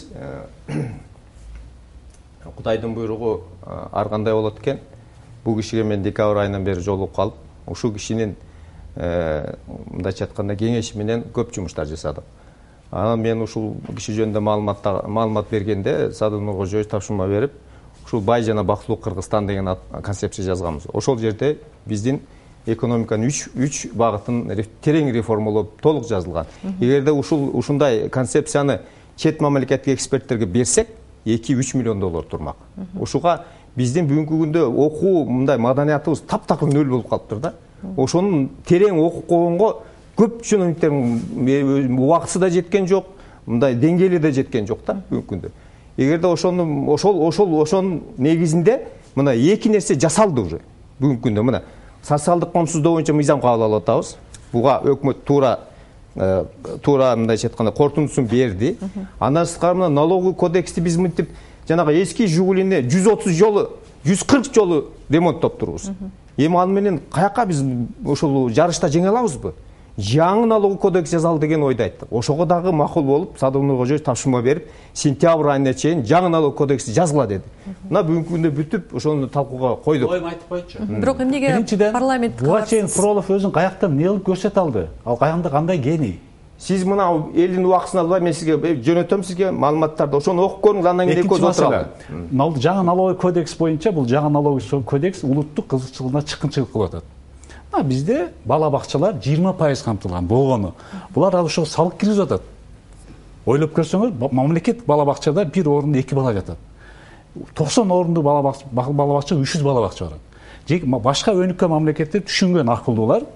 Кудайдын буйругу ар кандай болот экен. Бул кишиге мен декабрь айынан бери жолугуп калып, ушул кишинин мындайча айтканда кеңеши менен көп жумуштар жасадык. Анан мен ушул киши жөнүндө маалымат бергенде Садыр Кожоевич тапшырма берип, ушул бай жана бактылуу Кыргызстан деген концепция жазганбыз. Ошол жерде биздин экономиканын үч багытын терең реформалоо толук жазылган. Эгерде ушул ушундай концепцияны чет мамлекеттик эксперттерге берсек, эки үч миллион доллар турмак. Ушуга биздин бүгүнкү күндө окуу мындай маданиятыбыз таптакыр нөл болуп калыптыр да. Ошонун терең окуп койгонго көп чиновниктердин убактысы да жеткен жок, мындай деңгээли да жеткен жок да бүгүнкү күндө. Эгерде ошону ошол ошол ошонун негизинде мына эки нерсе жасалды уже бүгүнкү күндө. Мына социалдык камсыздоо боюнча мыйзам кабыл алып атабыз. Буга өкмөт туура туура мындайча айтканда корутундусун берди. Андан сырткары мына налоговый кодексти биз мынтип жанагы эски Жигулини жүз отуз жолу, жүз кырк жолу ремонттоп турбуз. Эми аны менен каяка биз ошол жарышта жеңе алабызбы? Жаңы налоговый кодекс жазалды деген ойду айттык. Ошого дагы макул болуп, Садыр Кожоевич тапшырма берип, сентябрь айына чейин жаңы налоговый кодексти жазгыла деди. Мына бүгүнкү күндө бүтүп, ошону талкууга койдук. Оюм айтып койчу. Бирок эмнеге парламент буга чейин Фролов өзүн каяктан эмне кылып көрсөтө алды? Ал каянда кандай гений? Сиз мына элдин убактысын албай, мен сизге жөнөтөм сизге маалыматтарды. Ошону окуп көрүңүз, андан кийин экөөбүз отуралы. Жаңы налоговый кодекс боюнча бул жаңы налоговый кодекс улуттук кызыкчылыгына чыккынчылык кылып атат. Бизде бала бакчалар жыйырма пайыз камтылган болгону. Булар ошо салык киргизип атат. Ойлоп көрсөңүз, мамлекет бала бакчада бир орунда эки бала жатат. токсон орунду бала бакча, үч жүз бала бакча бар. Башка өнүккөн мамлекеттер түшүнгөн акылдуулар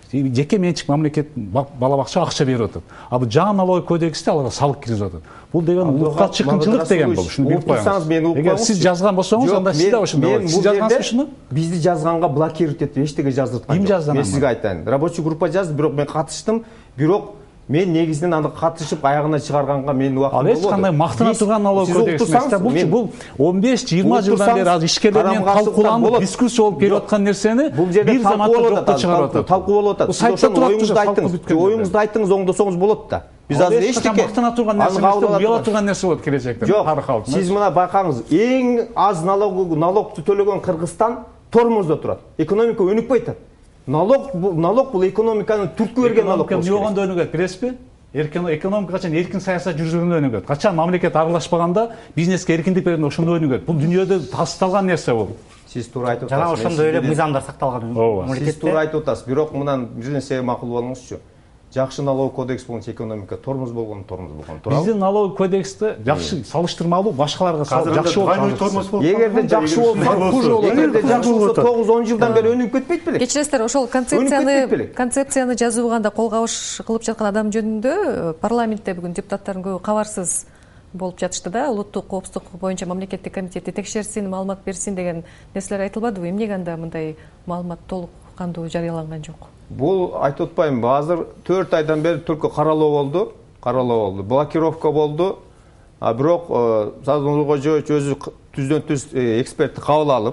жеке менчик мамлекет балабакча акча берип атат. А бул жаңы налоговый кодексте аларга салык киргизип атат. Бул деген укукка чыккынчылык деген бул. Ушуну билип коюңуз. Эгер сиз жазган болсоңуз, анда сиз да ошондой болот. Сиз жазгансызбы ушуну? Бизди жазганга блокировать этип эчтеге жаздырткан жок. Ким жазды? Мен сизге айтайын. Рабочий группа жазды, бирок мен катыштым. Бирок мен негизинен аны катышып аягына чыгарганга менин убактым болбоду. Ал эч кандай мактана турган налог кодекс эмес да. Бул бул он беш жыйырма жылдан бери азыр ишкерлер менен талкууланып, дискуссия болуп келип аткан нерсени бир заматта жокко чыгарып атат. Талкуу болуп атат. Сиз ошону оюңузду айттыңыз. Оюңузду айттыңыз, оңдосоңуз болот да. Биз азыр эчтеке мактана турган нерсе эмес, уяла турган нерсе болот келечекте. Тарых алып. Сиз мына байкаңыз, эң аз налог налогду төлөгөн Кыргызстан тормоздо турат. Экономика өнүкпөй атат. Налог налог бул экономиканы түрткү берген налог. Эмне болгондо өнүгөт, билесизби? Эркин экономика качан эркин саясат жүргүзгөндө өнүгөт. Качан мамлекет аралашпаганда бизнеске эркиндик бергенде ошондо өнүгөт. Бул дүйнөдө тасталган нерсе бул. Сиз туура айтып атасыз. Жана ошондой эле мыйзамдар сакталган мамлекетте. Сиз туура айтып атасыз. Бирок мындан бир нерсе макул болуңузчу. Жакшы налог кодекс боюнча экономика тормоз болгон тормоз болгон туурабы? Биздин налог кодексте жакшы салыштырмалуу башкаларга жакшы болот. Эгерде жакшы болсо, хуже болот. Эгерде жакшы болсо тогуз он жылдан бери өнүгүп кетпейт белек. Кечиресиздер, ошол концепцияны концепцияны жазууганда кол кабыш кылып жаткан адам жөнүндө парламентте бүгүн депутаттардын көбү кабарсыз болуп жатышты да. Улуттук коопсуздук боюнча мамлекеттик комитети текшерсин, маалымат берсин деген нерселер айтылбадыбы? Эмнеге анда мындай маалымат толук кандуу жарыяланган жок? Бул айтып атпаймынбы, азыр төрт айдан бери түркү каралоо болду, каралоо болду, блокировка болду. А бирок Саадат Нуркожоевич өзү түздөн түз экспертти кабыл алып,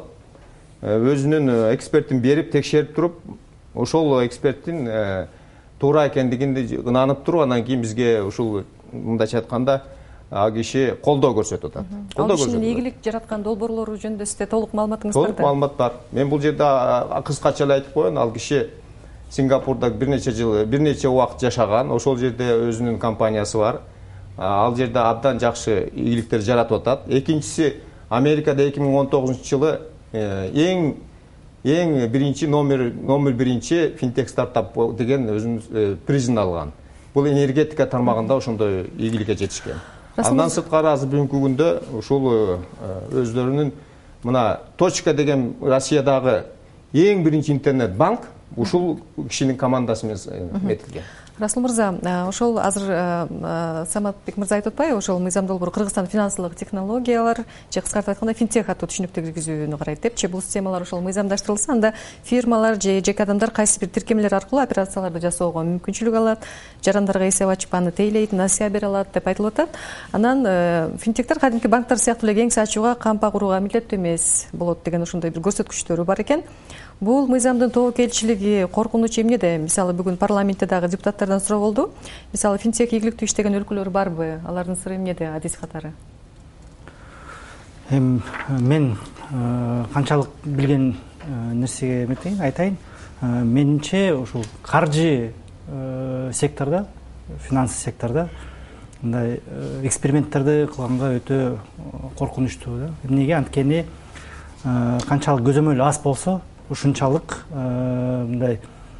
өзүнүн экспертин берип, текшерип туруп, ошол эксперттин туура экендигинде ынанып туруп, анан кийин бизге ушул мындайча айтканда ал киши колдоо көрсөтүп атат. Колдоо көрсөтүп. Ал кишинин ийгилик жараткан долбоорлору жөнүндө сизде толук маалыматыңыз барбы? Толук маалымат бар. Мен бул жерде кыскача эле айтып коеюн, ал киши Сингапурда бир нече жыл, бир нече убакыт жашаган, ошол жерде өзүнүн компаниясы бар. Ал жерде абдан жакшы ийгиликтер жаратып атат. Экинчиси, Америкада эки миң он тогузунчу жылы эң эң биринчи номер номер биринчи финтех стартап деген өзүнүн призин алган. Бул энергетика тармагында ошондой ийгиликке жетишкен. Андан сырткары азыр бүгүнкү күндө ушул өздөрүнүн мына Точка деген Россиядагы эң биринчи интернет банк ушул кишинин командасы менен этилген. Расул мырза, ошол азыр Саматбек мырза айтып атпайбы, ошол мыйзам долбоору Кыргызстан финансылык технологиялар, же кыскартып айтканда финтех аттуу түшүнүктү киргизүүнү карайт депчи. Бул системалар ошол мыйзамдаштырылса, анда фирмалар же жеке адамдар кайсы бир тиркемелер аркылуу операцияларды жасоого мүмкүнчүлүк алат, жарандарга эсеп ачып аны тейлейт, насыя бере алат деп айтылып атат. Анан финтехтер кадимки банктар сыяктуу эле кеңсе ачууга, кампа курууга милдеттүү эмес болот деген ошондой бир көрсөткүчтөрү бар экен. Бул мыйзамдын тобокелчилиги, коркунучу эмнеде? Мисалы бүгүн парламентте дагы депутаттардан суроо болду. Мисалы финтех ийгиликтүү иштеген өлкөлөр барбы? Алардын сыры эмнеде, адис катары? Мен канчалык билген нерсеге эметейин, айтайын. Менимче ушул каржы секторда, финансы секторда мындай эксперименттерди кылганга өтө коркунучтуу да. Эмнеге? Анткени канчалык көзөмөл аз болсо, ушунчалык мындай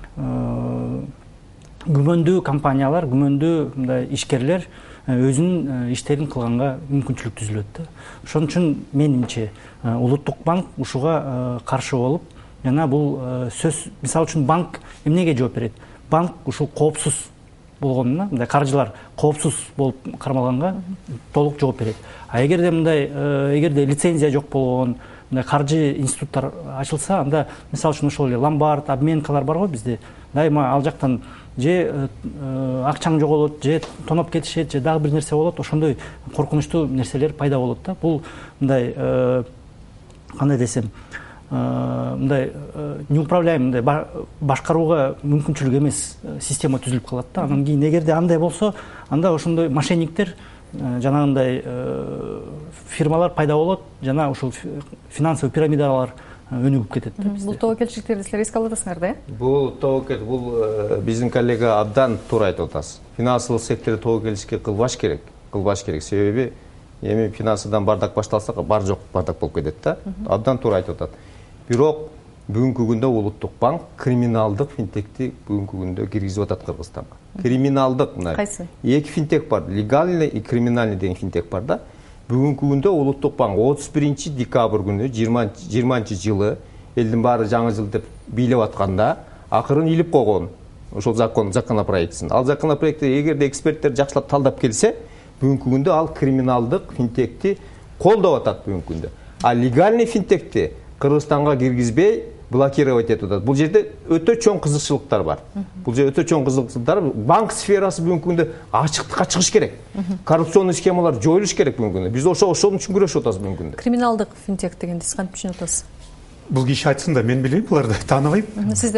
күмөндүү компаниялар, күмөндүү мындай ишкерлер өзүнүн иштерин кылганга мүмкүнчүлүк түзүлөт да. Ошон үчүн менимче улуттук банк ушуга каршы болуп, жана бул сөз, мисалы үчүн банк эмнеге жооп берет? Банк ушул коопсуз болгонуна, мындай каржылар коопсуз болуп кармалганга толук жооп берет. А эгерде мындай эгерде лицензия жок болгон каржы институттар ачылса, анда мисалы үчүн ошол эле ломбард, обменкалар барго бизде. Дайыма ал жактан же акчаң жоголот, же тоноп кетишет, же дагы бир нерсе болот, ошондой коркунучтуу нерселер пайда болот да. Бул мындай кандай десем, мындай неуправляемый, мындай башкарууга мүмкүнчүлүк эмес система түзүлүп калат да. Анан кийин эгерде андай болсо, анда ошондой мошенниктер, жанагындай фирмалар пайда болот, жана ушул финансовый пирамидалар өнүгүп кетет да. Бул тобокелчиликтерди силер эске алып атасыңар да? Бул тобокел, бул биздин коллега абдан туура айтып атасыз. Финансылык секторду тобокелчиликке кылбаш керек, кылбаш керек. Себеби эми финансыдан бардак башталса, бар жок бардак болуп кетет да. Абдан туура айтып атат. Бирок бүгүнкү күндө улуттук банк криминалдык финтехти бүгүнкү күндө киргизип атат Кыргызстанга. Криминалдык мына эки финтех бар, легальный и криминальный деген финтех бар да. Бүгүнкү күндө улуттук банк отуз биринчи декабрь күнү жыйырманчы жылы элдин баары жаңы жыл деп бийлеп атканда акырын илип койгон. ошол закон законопроектисин. Ал законопроектти эгерде эксперттер жакшылап талдап келсе, бүгүнкү күндө ал криминалдык финтекти колдоп атат бүгүнкү күндө. А легальный финтекти Кыргызстанга киргизбей блокировать этип атат. Бул жерде өтө чоң кызыкчылыктар бар. Бул жерде өтө чоң кызыкчылыктар. Банк сферасы бүгүнкү күндө ачыктыкка чыгыш керек. Коррупционный схемалар жоюлуш керек бүгүнкү күндө. Биз ошо ошол үчүн күрөшүп атабыз бүгүнкү күндө. Криминалдык финтек дегенди сиз кантип түшүнүп атасыз? Бул киши айтсын да, мен билейм, буларды тааныбайм. Сиздер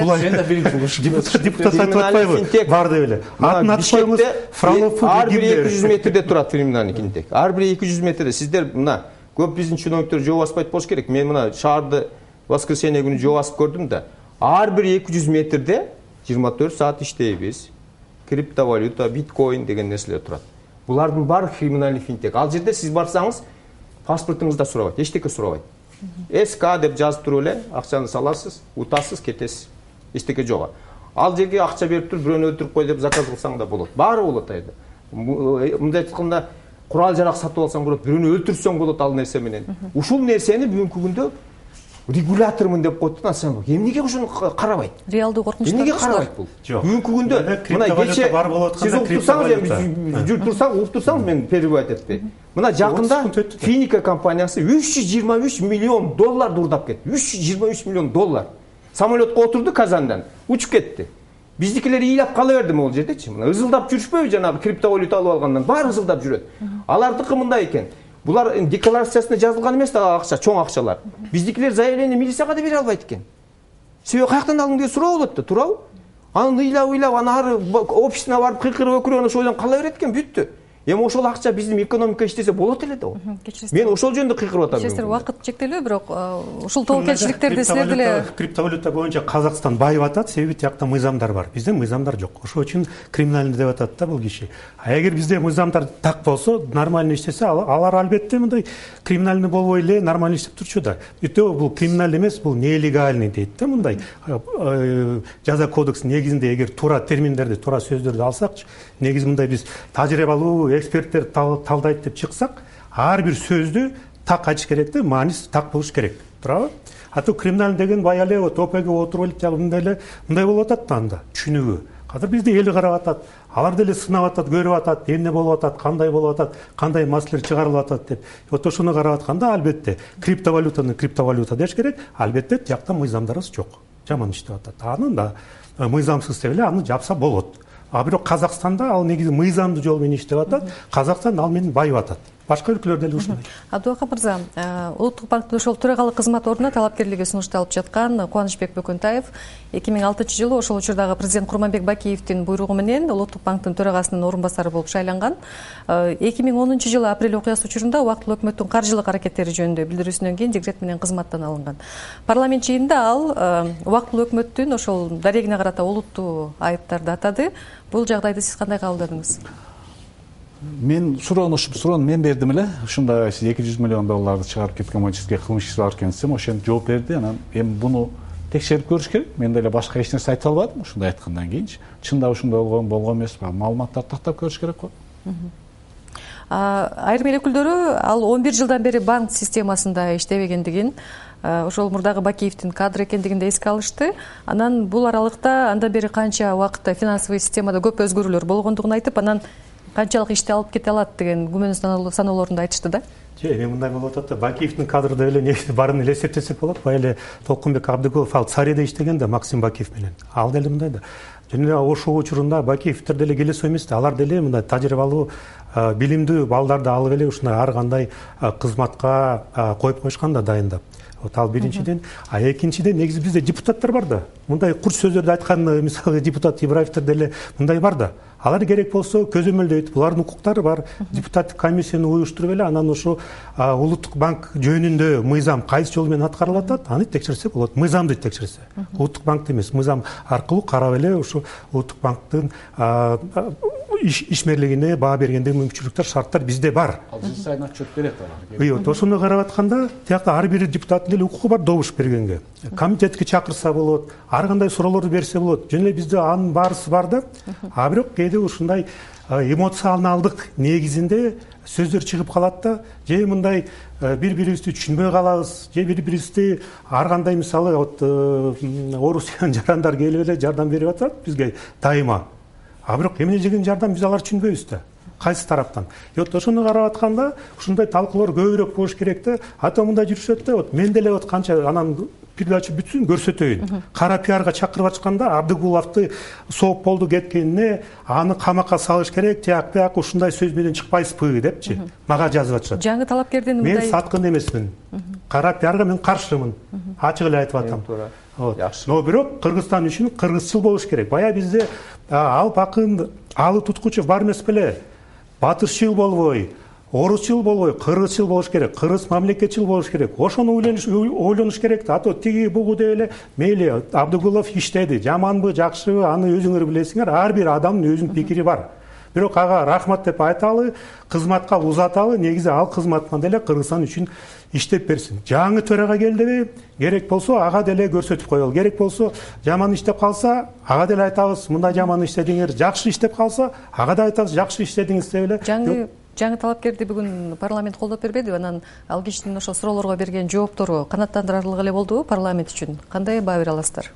депутат айтып атпайбы? Бар деп эле. Атын атып коюңуз, Фролов ар бир эки жүз метрде турат криминалдык финтек. Ар бир эки жүз метрде. Сиздер мына көп биздин чиновниктер жол баспайт болуш керек. Мен мына шаарды воскресенье күнү жол басып көрдүм да. Ар бир эки жүз метрде жыйырма төрт саат иштейбиз. Криптовалюта, биткоин деген нерселер турат. Булардын баары криминалдык финтек. Ал жерде сиз барсаңыз, паспортуңузда сурабайт, эчтеке сурабайт. СК деп жазып туруп эле акчаны саласыз, утасыз, кетесиз. Эчтеке жок. Ал жерге акча берип туруп, бирөөнү өлтүрүп кой деп заказ кылсаң да болот. Баары болот айда. Мындай айтканда, курал жарак сатып алсаң болот, бирөөнү өлтүрсөң болот ал нерсе менен. Ушул нерсени бүгүнкү күндө регулятормун деп коет да, сен эмнеге ошону карабайт? Реалдуу коркунучтар. Эмнеге карабайт бул? Бүгүнкү күндө мына кече бар болуп атканда криптовалюта. Жүрүп турсаң, уруп турсаң, мен перебивать этпейм. Мына жакында Финика компаниясы үч жүз жыйырма үч миллион долларды урдап кетти. үч жүз жыйырма үч миллион доллар. Самолетко отурду Казандан, учуп кетти. Биздикилер ыйлап кала берди могул жердечи. Мына ызылдап жүрүшпөйбү, жанагы криптовалюта алып алгандан баары ызылдап жүрөт. Алардыкы мындай экен. Булар декларациясында жазылган эмес да акча, чоң акчалар. Биздикилер заявление милицияга да бере албайт экен. Себеби каяктан алдың деп суроо болот да, туурабы? Аны ыйлап ыйлап, аны ары офисине барып кыйкырып өкүрүп, ошол жерден кала берет экен, бүттү. Эми ошол акча биздин экономика иштесе болот эле да. Мен ошол жөнүндө кыйкырып атам. Кечиресиздер, убакыт чектелүү, бирок ушул тобокелчиликтерди силер деле криптовалюта боюнча Казакстан байып атат, себеби тиякта мыйзамдар бар. Бизде мыйзамдар жок. Ошол үчүн криминальный деп атат да бул киши. А эгер бизде мыйзамдар так болсо, нормально иштесе, алар албетте мындай криминальный болбой эле нормально иштеп турчу да. Бүтө бул криминальный эмес, бул нелегальный дейт да, мындай. Жаза кодекс негизинде эгер туура терминдерди, туура сөздөрдү алсакчы, негизи мындай биз тажрыйбалуу эксперттер талдайт деп чыксак, ар бир сөздү так айтыш керек да, мааниси так болуш керек. Туурабы? Аты криминалдык деген бай эле топеге отуруп эле жалып мындай эле мындай болуп атат да анда, түшүнүгү. Азыр бизде эл карап атат, алар деле сынап атат, көрүп атат, эмне болуп атат, кандай болуп атат, кандай маселелер чыгарылып атат деп. Вот ошону карап атканда албетте криптовалютаны криптовалюта деш керек, албетте тиякта мыйзамдарыбыз жок. Жаман иштеп атат. Аны да мыйзамсыз деп эле аны жапса болот. А бирок Казакстанда ал негизи мыйзамдуу жол менен иштеп атат. Казакстан ал менен байып атат. Башка өлкөлөр деле ушундай. Абдубакыр мырза, Улуттук банктын ошол төрагалық кызмат ордуна талапкерлиги сунушталып жаткан Кубанычбек Бөкөнтаев эки миң алтынчы жылы ошол учурдагы президент Курманбек Бакиевдин буйругу менен Улуттук банктын төрагасынын орун басары болуп шайланган. эки миң онунчу жылы апрель окуясы учурунда убактылуу өкмөттүн каржылык аракеттери жөнүндө билдирүүсүнөн кийин декрет менен кызматтан алынган. Парламент жыйынында ал убактылуу өкмөттүн ошол дарегине карата олуттуу айыптарды атады. Бул жагдайды сиз кандай кабылдадыңыз? Мен суроону суроону мен бердим эле. Ушундай сиз эки жүз миллион долларды чыгарып кеткен боюнча сизге кылмыш иши бар экен десем, ошентип жооп берди. Анан эми буну текшерип көрүш керек. Мен деле башка эч нерсе айта албадым ушундай айткандан кийинчи. Чындап ушундай болгон болгон эмеспи? Маалыматтарды тактап көрүш керек го. Айрым эл өкүлдөрү ал он бир жылдан бери банк системасында иштебегендигин, ошол мурдагы Бакиевдин кадр экендигин да эске алышты. Анан бул аралыкта андан бери канча убакытта финансовый системада көп өзгөрүүлөр болгондугун айтып, анан канчалык ишти алып кете алат деген күмөн саноолорунду айтышты да. Же, эми мындай болуп атат да, Бакиевдин кадры деп эле негизи баарын эле эсептесек болот. Бай эле Толкунбек Абдыгулов ал Цареде иштеген да, Максим Бакиев менен. Ал деле мындай да. Жана ошол учурунда Бакиевдер деле келесөө эмес да, алар деле мындай тажрыйбалуу, билимдүү балдарды алып эле ушундай ар кандай кызматка коюп коюшкан да дайындап. Вот ал биринчиден, а экинчиден негизи бизде депутаттар бар да. Мындай курч сөздөрдү айткан, мисалы депутат Ибраевдер деле мындай бар да. Алар керек болсо көзөмөлдөйт, булардын укуктары бар. Депутаттык комиссияны уюштуруп эле, анан ошо Улуттук банк жөнүндө мыйзам кайсы жол менен аткарылып атат, аны текшерсе болот. Мыйзамды текшерсе. Улуттук банкты эмес, мыйзам аркылуу карап эле ошо Улуттук банктын ишмерлигине баа бергенде мүмкүнчүлүктөр, шарттар бизде бар. Ал жыл сайын отчет берет алар. Үй, ошону карап атканда, тиякта ар бир депутаттын эле укугу бар добуш бергенге. Комитетке чакырса болот, ар кандай суроолорду берсе болот. Жөн эле бизде анын баарысы бар да. А бирок кээде ушундай эмоционалдык негизинде сөздөр чыгып калат да, же мындай бири бирибизди түшүнбөй калабыз, же бири бирибизди ар кандай мисалы вот орусиян жарандар келип эле жардам берип атат бизге дайыма. А бирок эмне деген жардам биз алар түшүнбөйбүз да. Кайсы тараптан? Вот ошону карап атканда ушундай талкуулар көбүрөөк болуш керек да. Ата мындай жүрүшөт да, вот мен деле вот канча анан передача бүтсүн көрсөтөйүн. Кара пиарга чакырып ачканда Абдыгуловду сооп болду кеткенине аны камакка салыш керек, тияк бияк ушундай сөз менен чыкпайсызбы депчи. Мага жазып атышат. Жаңы талапкердин мындай мен саткын эмесмин. Кара пиарга мен каршымын. Ачык эле айтып атам. Вот. Но бирок Кыргызстан үчүн кыргызчыл болуш керек. Бая бизде алып акын алы туткучу бар эмес беле? Батышчыл болбой, орусчыл болбой, кыргызчыл болуш керек, кыргыз мамлекетчил болуш керек. Ошону ойлонуш керек да. Ато тиги бугу деп эле мейли Абдыгулов иштеди, жаманбы, жакшыбы, аны өзүңөр билесиңер. Ар бир адамдын өзүнүн пикири бар. Бирок ага рахмат деп айталы, кызматка узаталы, негизи ал кызматынан деле Кыргызстан үчүн иштеп берсин. Жаңы төрага келдиби, керек болсо ага деле көрсөтүп коелу. Керек болсо жаман иштеп калса, ага деле айтабыз, мындай жаман иштедиңер. Жакшы иштеп калса, ага да айтабыз, жакшы иштедиңиз деп эле. Жаңы жаңы талапкерди бүгүн парламент колдоп бербедиби? Анан ал кишинин ошо суроолорго берген жооптору канааттандырарлык эле болдубу парламент үчүн? Кандай баа бере аласыздар?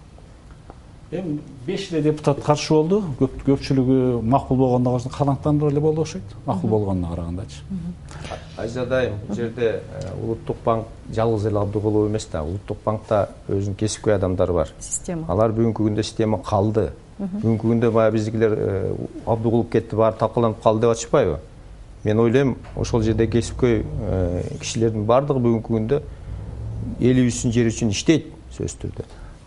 Эми беш эле депутат каршы болду. Көпчүлүгү макул болгондо канааттандыруу эле болду окшойт. Макул болгонуна карагандачы. Айзадайым, бул жерде Улуттук банк жалгыз эле Абдыгулов эмес да. Улуттук банкта өзүнүн кесипкөй адамдары бар. Система. Алар бүгүнкү күндө система калды. Бүгүнкү күндө баягы биздикилер Абдыгулов кетти, баары талкаланып калды деп атышпайбы? Мен ойлойм, ошол жерде кесипкөй кишилердин баардыгы бүгүнкү күндө элибиздин жери үчүн иштейт сөзсүз түрдө.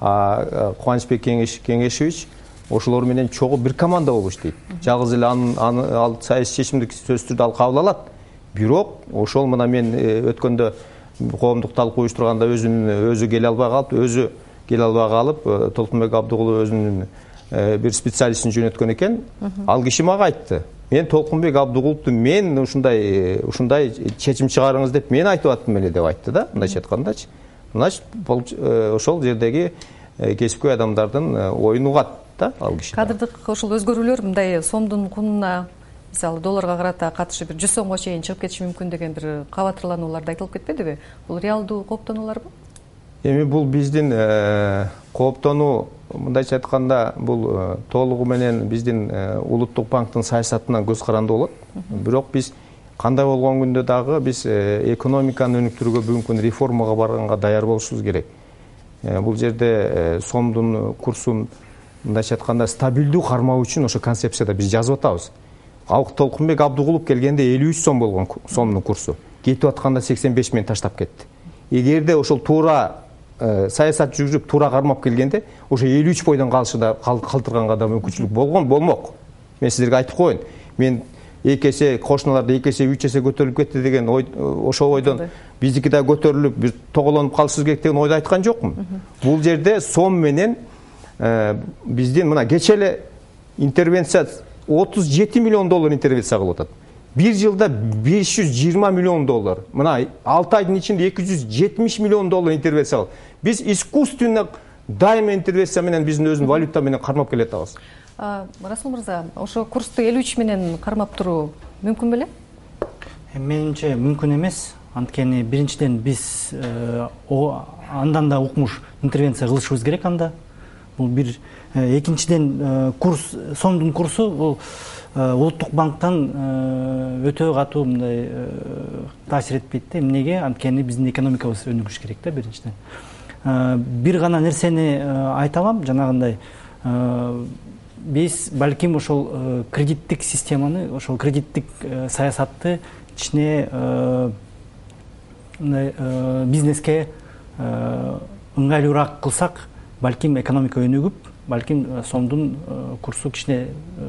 А Кубанычбек Кеңешевич ошолор менен чогуу бир команда болуп иштейт. Жалгыз эле аны ал саясий чечимди сөзсүз түрдө ал кабыл алат. Бирок ошол мына мен өткөндө коомдук талкуу уюштурганда өзүнүн өзү келе албай калып, өзү келе албай калып, Толкунбек Абдыгулов өзүнүн бир специалистин жөнөткөн экен. Ал киши мага айтты: "Мен Толкунбек Абдыгуловду мен ушундай ушундай чечим чыгарыңыз деп мен айтып аттым эле" деп айтты да, мындайча айткандачы. Значит, ошол жердеги кесипкөй адамдардын оюн угат да ал киши. Кадрдык ошол өзгөрүүлөр мындай сомдун кунуна, мисалы долларга карата катышы бир жүз сомго чейин чыгып кетиши мүмкүн деген бир кабатырлануулар да айтылып кетпедиби? Бул реалдуу кооптонууларбы? Эми бул биздин кооптонуу, мындайча айтканда, бул толугу менен биздин Улуттук банктын саясатынан көз каранды болот. Бирок биз кандай болгон күндө дагы биз экономиканы өнүктүрүүгө бүгүнкү күндө реформага барганга даяр болушубуз керек. Бул жерде сомдун курсун, мындайча айтканда, стабилдүү кармоо үчүн ошо концепцияда биз жазып атабыз. Ал Толкунбек Абдыгулов келгенде элүү үч сом болгон сомдун курсу. Кетип атканда сексен беш миң таштап кетти. Эгерде ошол туура саясат жүргүзүп туура кармап келгенде, ошо элүү үч бойдон калышы да калтырганга да мүмкүнчүлүк болгон болмок. Мен сиздерге айтып коеюн. Мен эки эсе кошуналарды эки эсе үч эсе көтөрүлүп кетти деген ой, ошол ойдон биздики да көтөрүлүп бир тоголонуп калышыбыз керек деген ойду айткан жокмун. Бул жерде сом менен биздин мына кече эле интервенция отуз жети миллион доллар интервенция кылып атат. Бир жылда беш жүз жыйырма миллион доллар. Мына алты айдын ичинде эки жүз жетимиш миллион доллар интервенция кылып. Биз искусственно дайыма интервенция менен биздин өзүнүн валюта менен кармап келе атабыз. Расул мырза, ошо курсту элүү үч менен кармап туруу мүмкүн беле? Менимче мүмкүн эмес. Анткени биринчиден биз андан да укмуш интервенция кылышыбыз керек анда. Бул бир. Экинчиден курс, сомдун курсу бул Улуттук банктан өтө катуу мындай таасир этпейт да. Эмнеге? Анткени биздин экономикабыз өнүгүш керек да биринчиден. Бир гана нерсени айта алам, жанагындай биз балким ошол кредиттик системаны, ошол кредиттик саясатты ичине бизнеске ыңгайлуураак кылсак, балким экономика өнүгүп, балким сомдун курсу кичине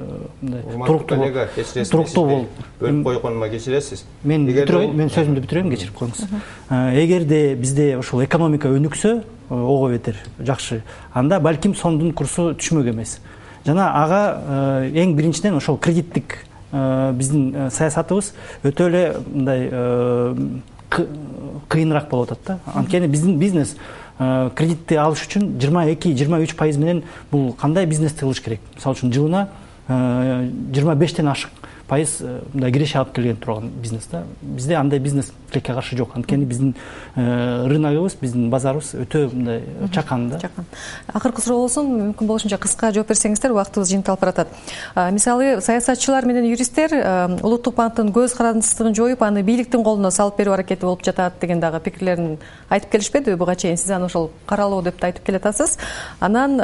туруктуу болуп. Бөлүп койгонума кечиресиз. Мен бүтүрөйүн, мен сөзүмдү бүтүрөйүн, кечирип коюңуз. Эгерде бизде ошол экономика өнүксө, ого бетер жакшы. Анда балким сомдун курсу түшмөк эмес. Жана ага эң биринчиден ошол кредиттик биздин саясатыбыз өтө эле мындай кыйыныраак болуп атат да. Анткени биздин бизнес кредитти алыш үчүн жыйырма эки жыйырма үч пайыз менен бул кандай бизнести кылыш керек? Мисалы үчүн жылына жыйырма бештен ашык пайыз мындай киреше алып келген турган бизнес да. Бизде андай бизнес тилекке каршы жок. Анткени биздин рыногубуз, биздин базарыбыз өтө мындай чакан да. Чакан. Акыркы суроо болсун, мүмкүн болушунча кыска жооп берсеңиздер, убактыбыз жыйынталып баратат. Мисалы, саясатчылар менен юристтер Улуттук банктын көз карандысыздыгын жоюп, аны бийликтин колуна салып берүү аракети болуп жатат деген дагы пикирлерин айтып келишпедиби буга чейин? Сиз аны ошол каралоо деп айтып келатасыз. Анан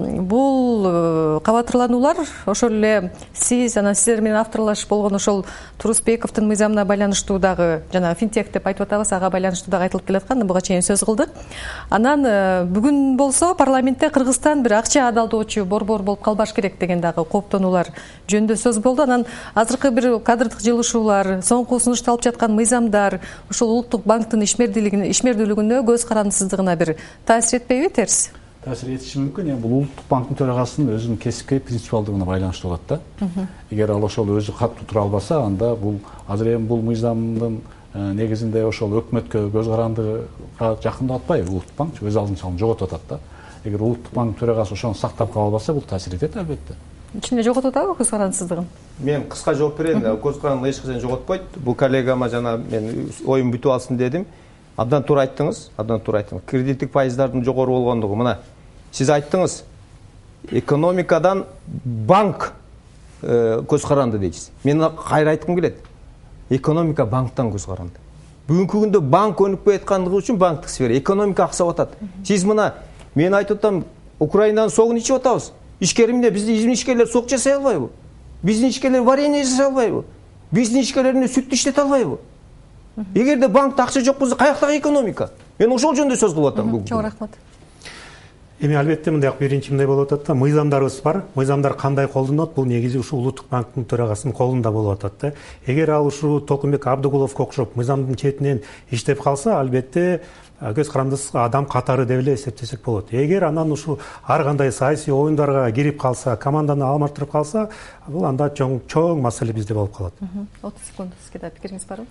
бул кабатырлануулар ошол эле сиз, анан сиздер менен авторлаш болгон ошол Турусбековдун мыйзамына байланыштуу дагы, жана финтех деп айтып атабыз, ага байланыштуу дагы айтылып келаткан, буга чейин сөз кылдык. Анан бүгүн болсо парламентте Кыргызстан бир акча адалдоочу борбор болуп калбаш керек деген дагы кооптонуулар жөнүндө сөз болду. Анан азыркы бир кадрдык жылышуулар, соңку сунушталып жаткан мыйзамдар ошол Улуттук банктын ишмердүүлүгүнө ишмердүүлүгүнө көз карандысыздыгына бир таасир этпейби, терс? Таасир этиши мүмкүн. Эми бул Улуттук банктын төрагасынын өзүнүн кесипкөй принципиалдыгына байланыштуу болот да. Эгер ал ошол өзү катуу тура албаса, анда бул азыр эми бул мыйзамдын негизинде ошол өкмөткө көз карандыга жакындап атпайбы Улуттук банк, өз алдын ала жоготуп атат да. Эгер Улуттук банктын төрагасы ошону сактап кала албаса, бул таасир этет албетте. Ичинде жоготуп атабы көз карандысыздыгын? Мен кыска жооп берейин. Көз карандыгы эч качан жоготпойт. Бул коллегама жана мен оюм бүтүп алсын дедим. Абдан туура айттыңыз, абдан туура айттыңыз. Кредиттик пайыздардын жогору болгондугу. Мына сиз айттыңыз, экономикадан банк көз каранды дейсиз. Мен кайра айткым келет. Экономика банктан көз каранды. Бүгүнкү күндө банк өнүкпөй аткандыгы үчүн банктык сфера, экономика аксап атат. Сиз мына мен айтып атам, Украинадан согун ичип атабыз. Ишкеримде биздин ишкерлер сок жасай албайбы? Биздин ишкерлер варенье жасай албайбы? Биздин ишкерлердин сүттү иштете албайбы? Эгерде банкта акча жок болсо, каяктагы экономика? Мен ошол жөнүндө сөз кылып атам бүгүн. Чоң рахмат. Эми албетте мындай биринчи мындай болуп атат да, мыйзамдарыбыз бар. Мыйзамдар кандай колдонулат? Бул негизи ушул Улуттук банктын төрагасынын колунда болуп атат да. Эгер ал ушул Толкунбек Абдыгуловго окшоп мыйзамдын четинен иштеп калса, албетте көз карандысыз адам катары деп эле эсептесек болот. Эгер анан ушул ар кандай саясий оюндарга кирип калса, команданы алмаштырып калса, бул анда чоң чоң маселе бизде болуп калат. отуз секунд сизге да пикириңиз барбы?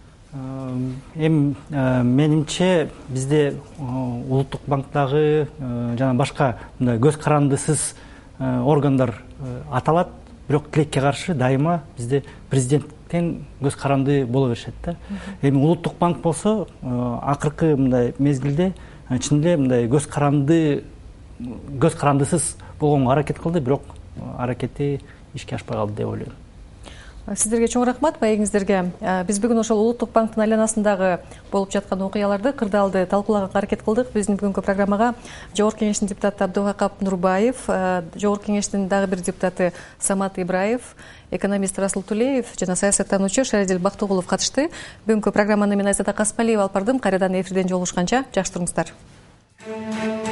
Эми менимче бизде Улуттук банктагы жана башка мындай көз карандысыз органдар аталат, бирок тилекке каршы дайыма бизде президенттен көз каранды боло беришет да. Эми Улуттук банк болсо акыркы мындай мезгилде чын эле мындай көз каранды көз карандысыз болгонго аракет кылды, бирок аракети ишке ашпай калды деп ойлойм. Сиздерге чоң рахмат, маегиңиздерге. Биз бүгүн ошол Улуттук банктын айланасындагы болуп жаткан окуяларды кырдаалды талкуулаганга аракет кылдык. Биздин бүгүнкү программага Жогорку кеңештин депутаты Абдывакап Нурбаев, Жогорку кеңештин дагы бир депутаты Самат Ибраев, экономист Расул Тулеев жана саясаттануучу Шарадил Бактыгулов катышты. Бүгүнкү программаны мен Айзада Каспалиева алып бардым. Кайрадан эфирден жолугушканча жакшы туруңуздар.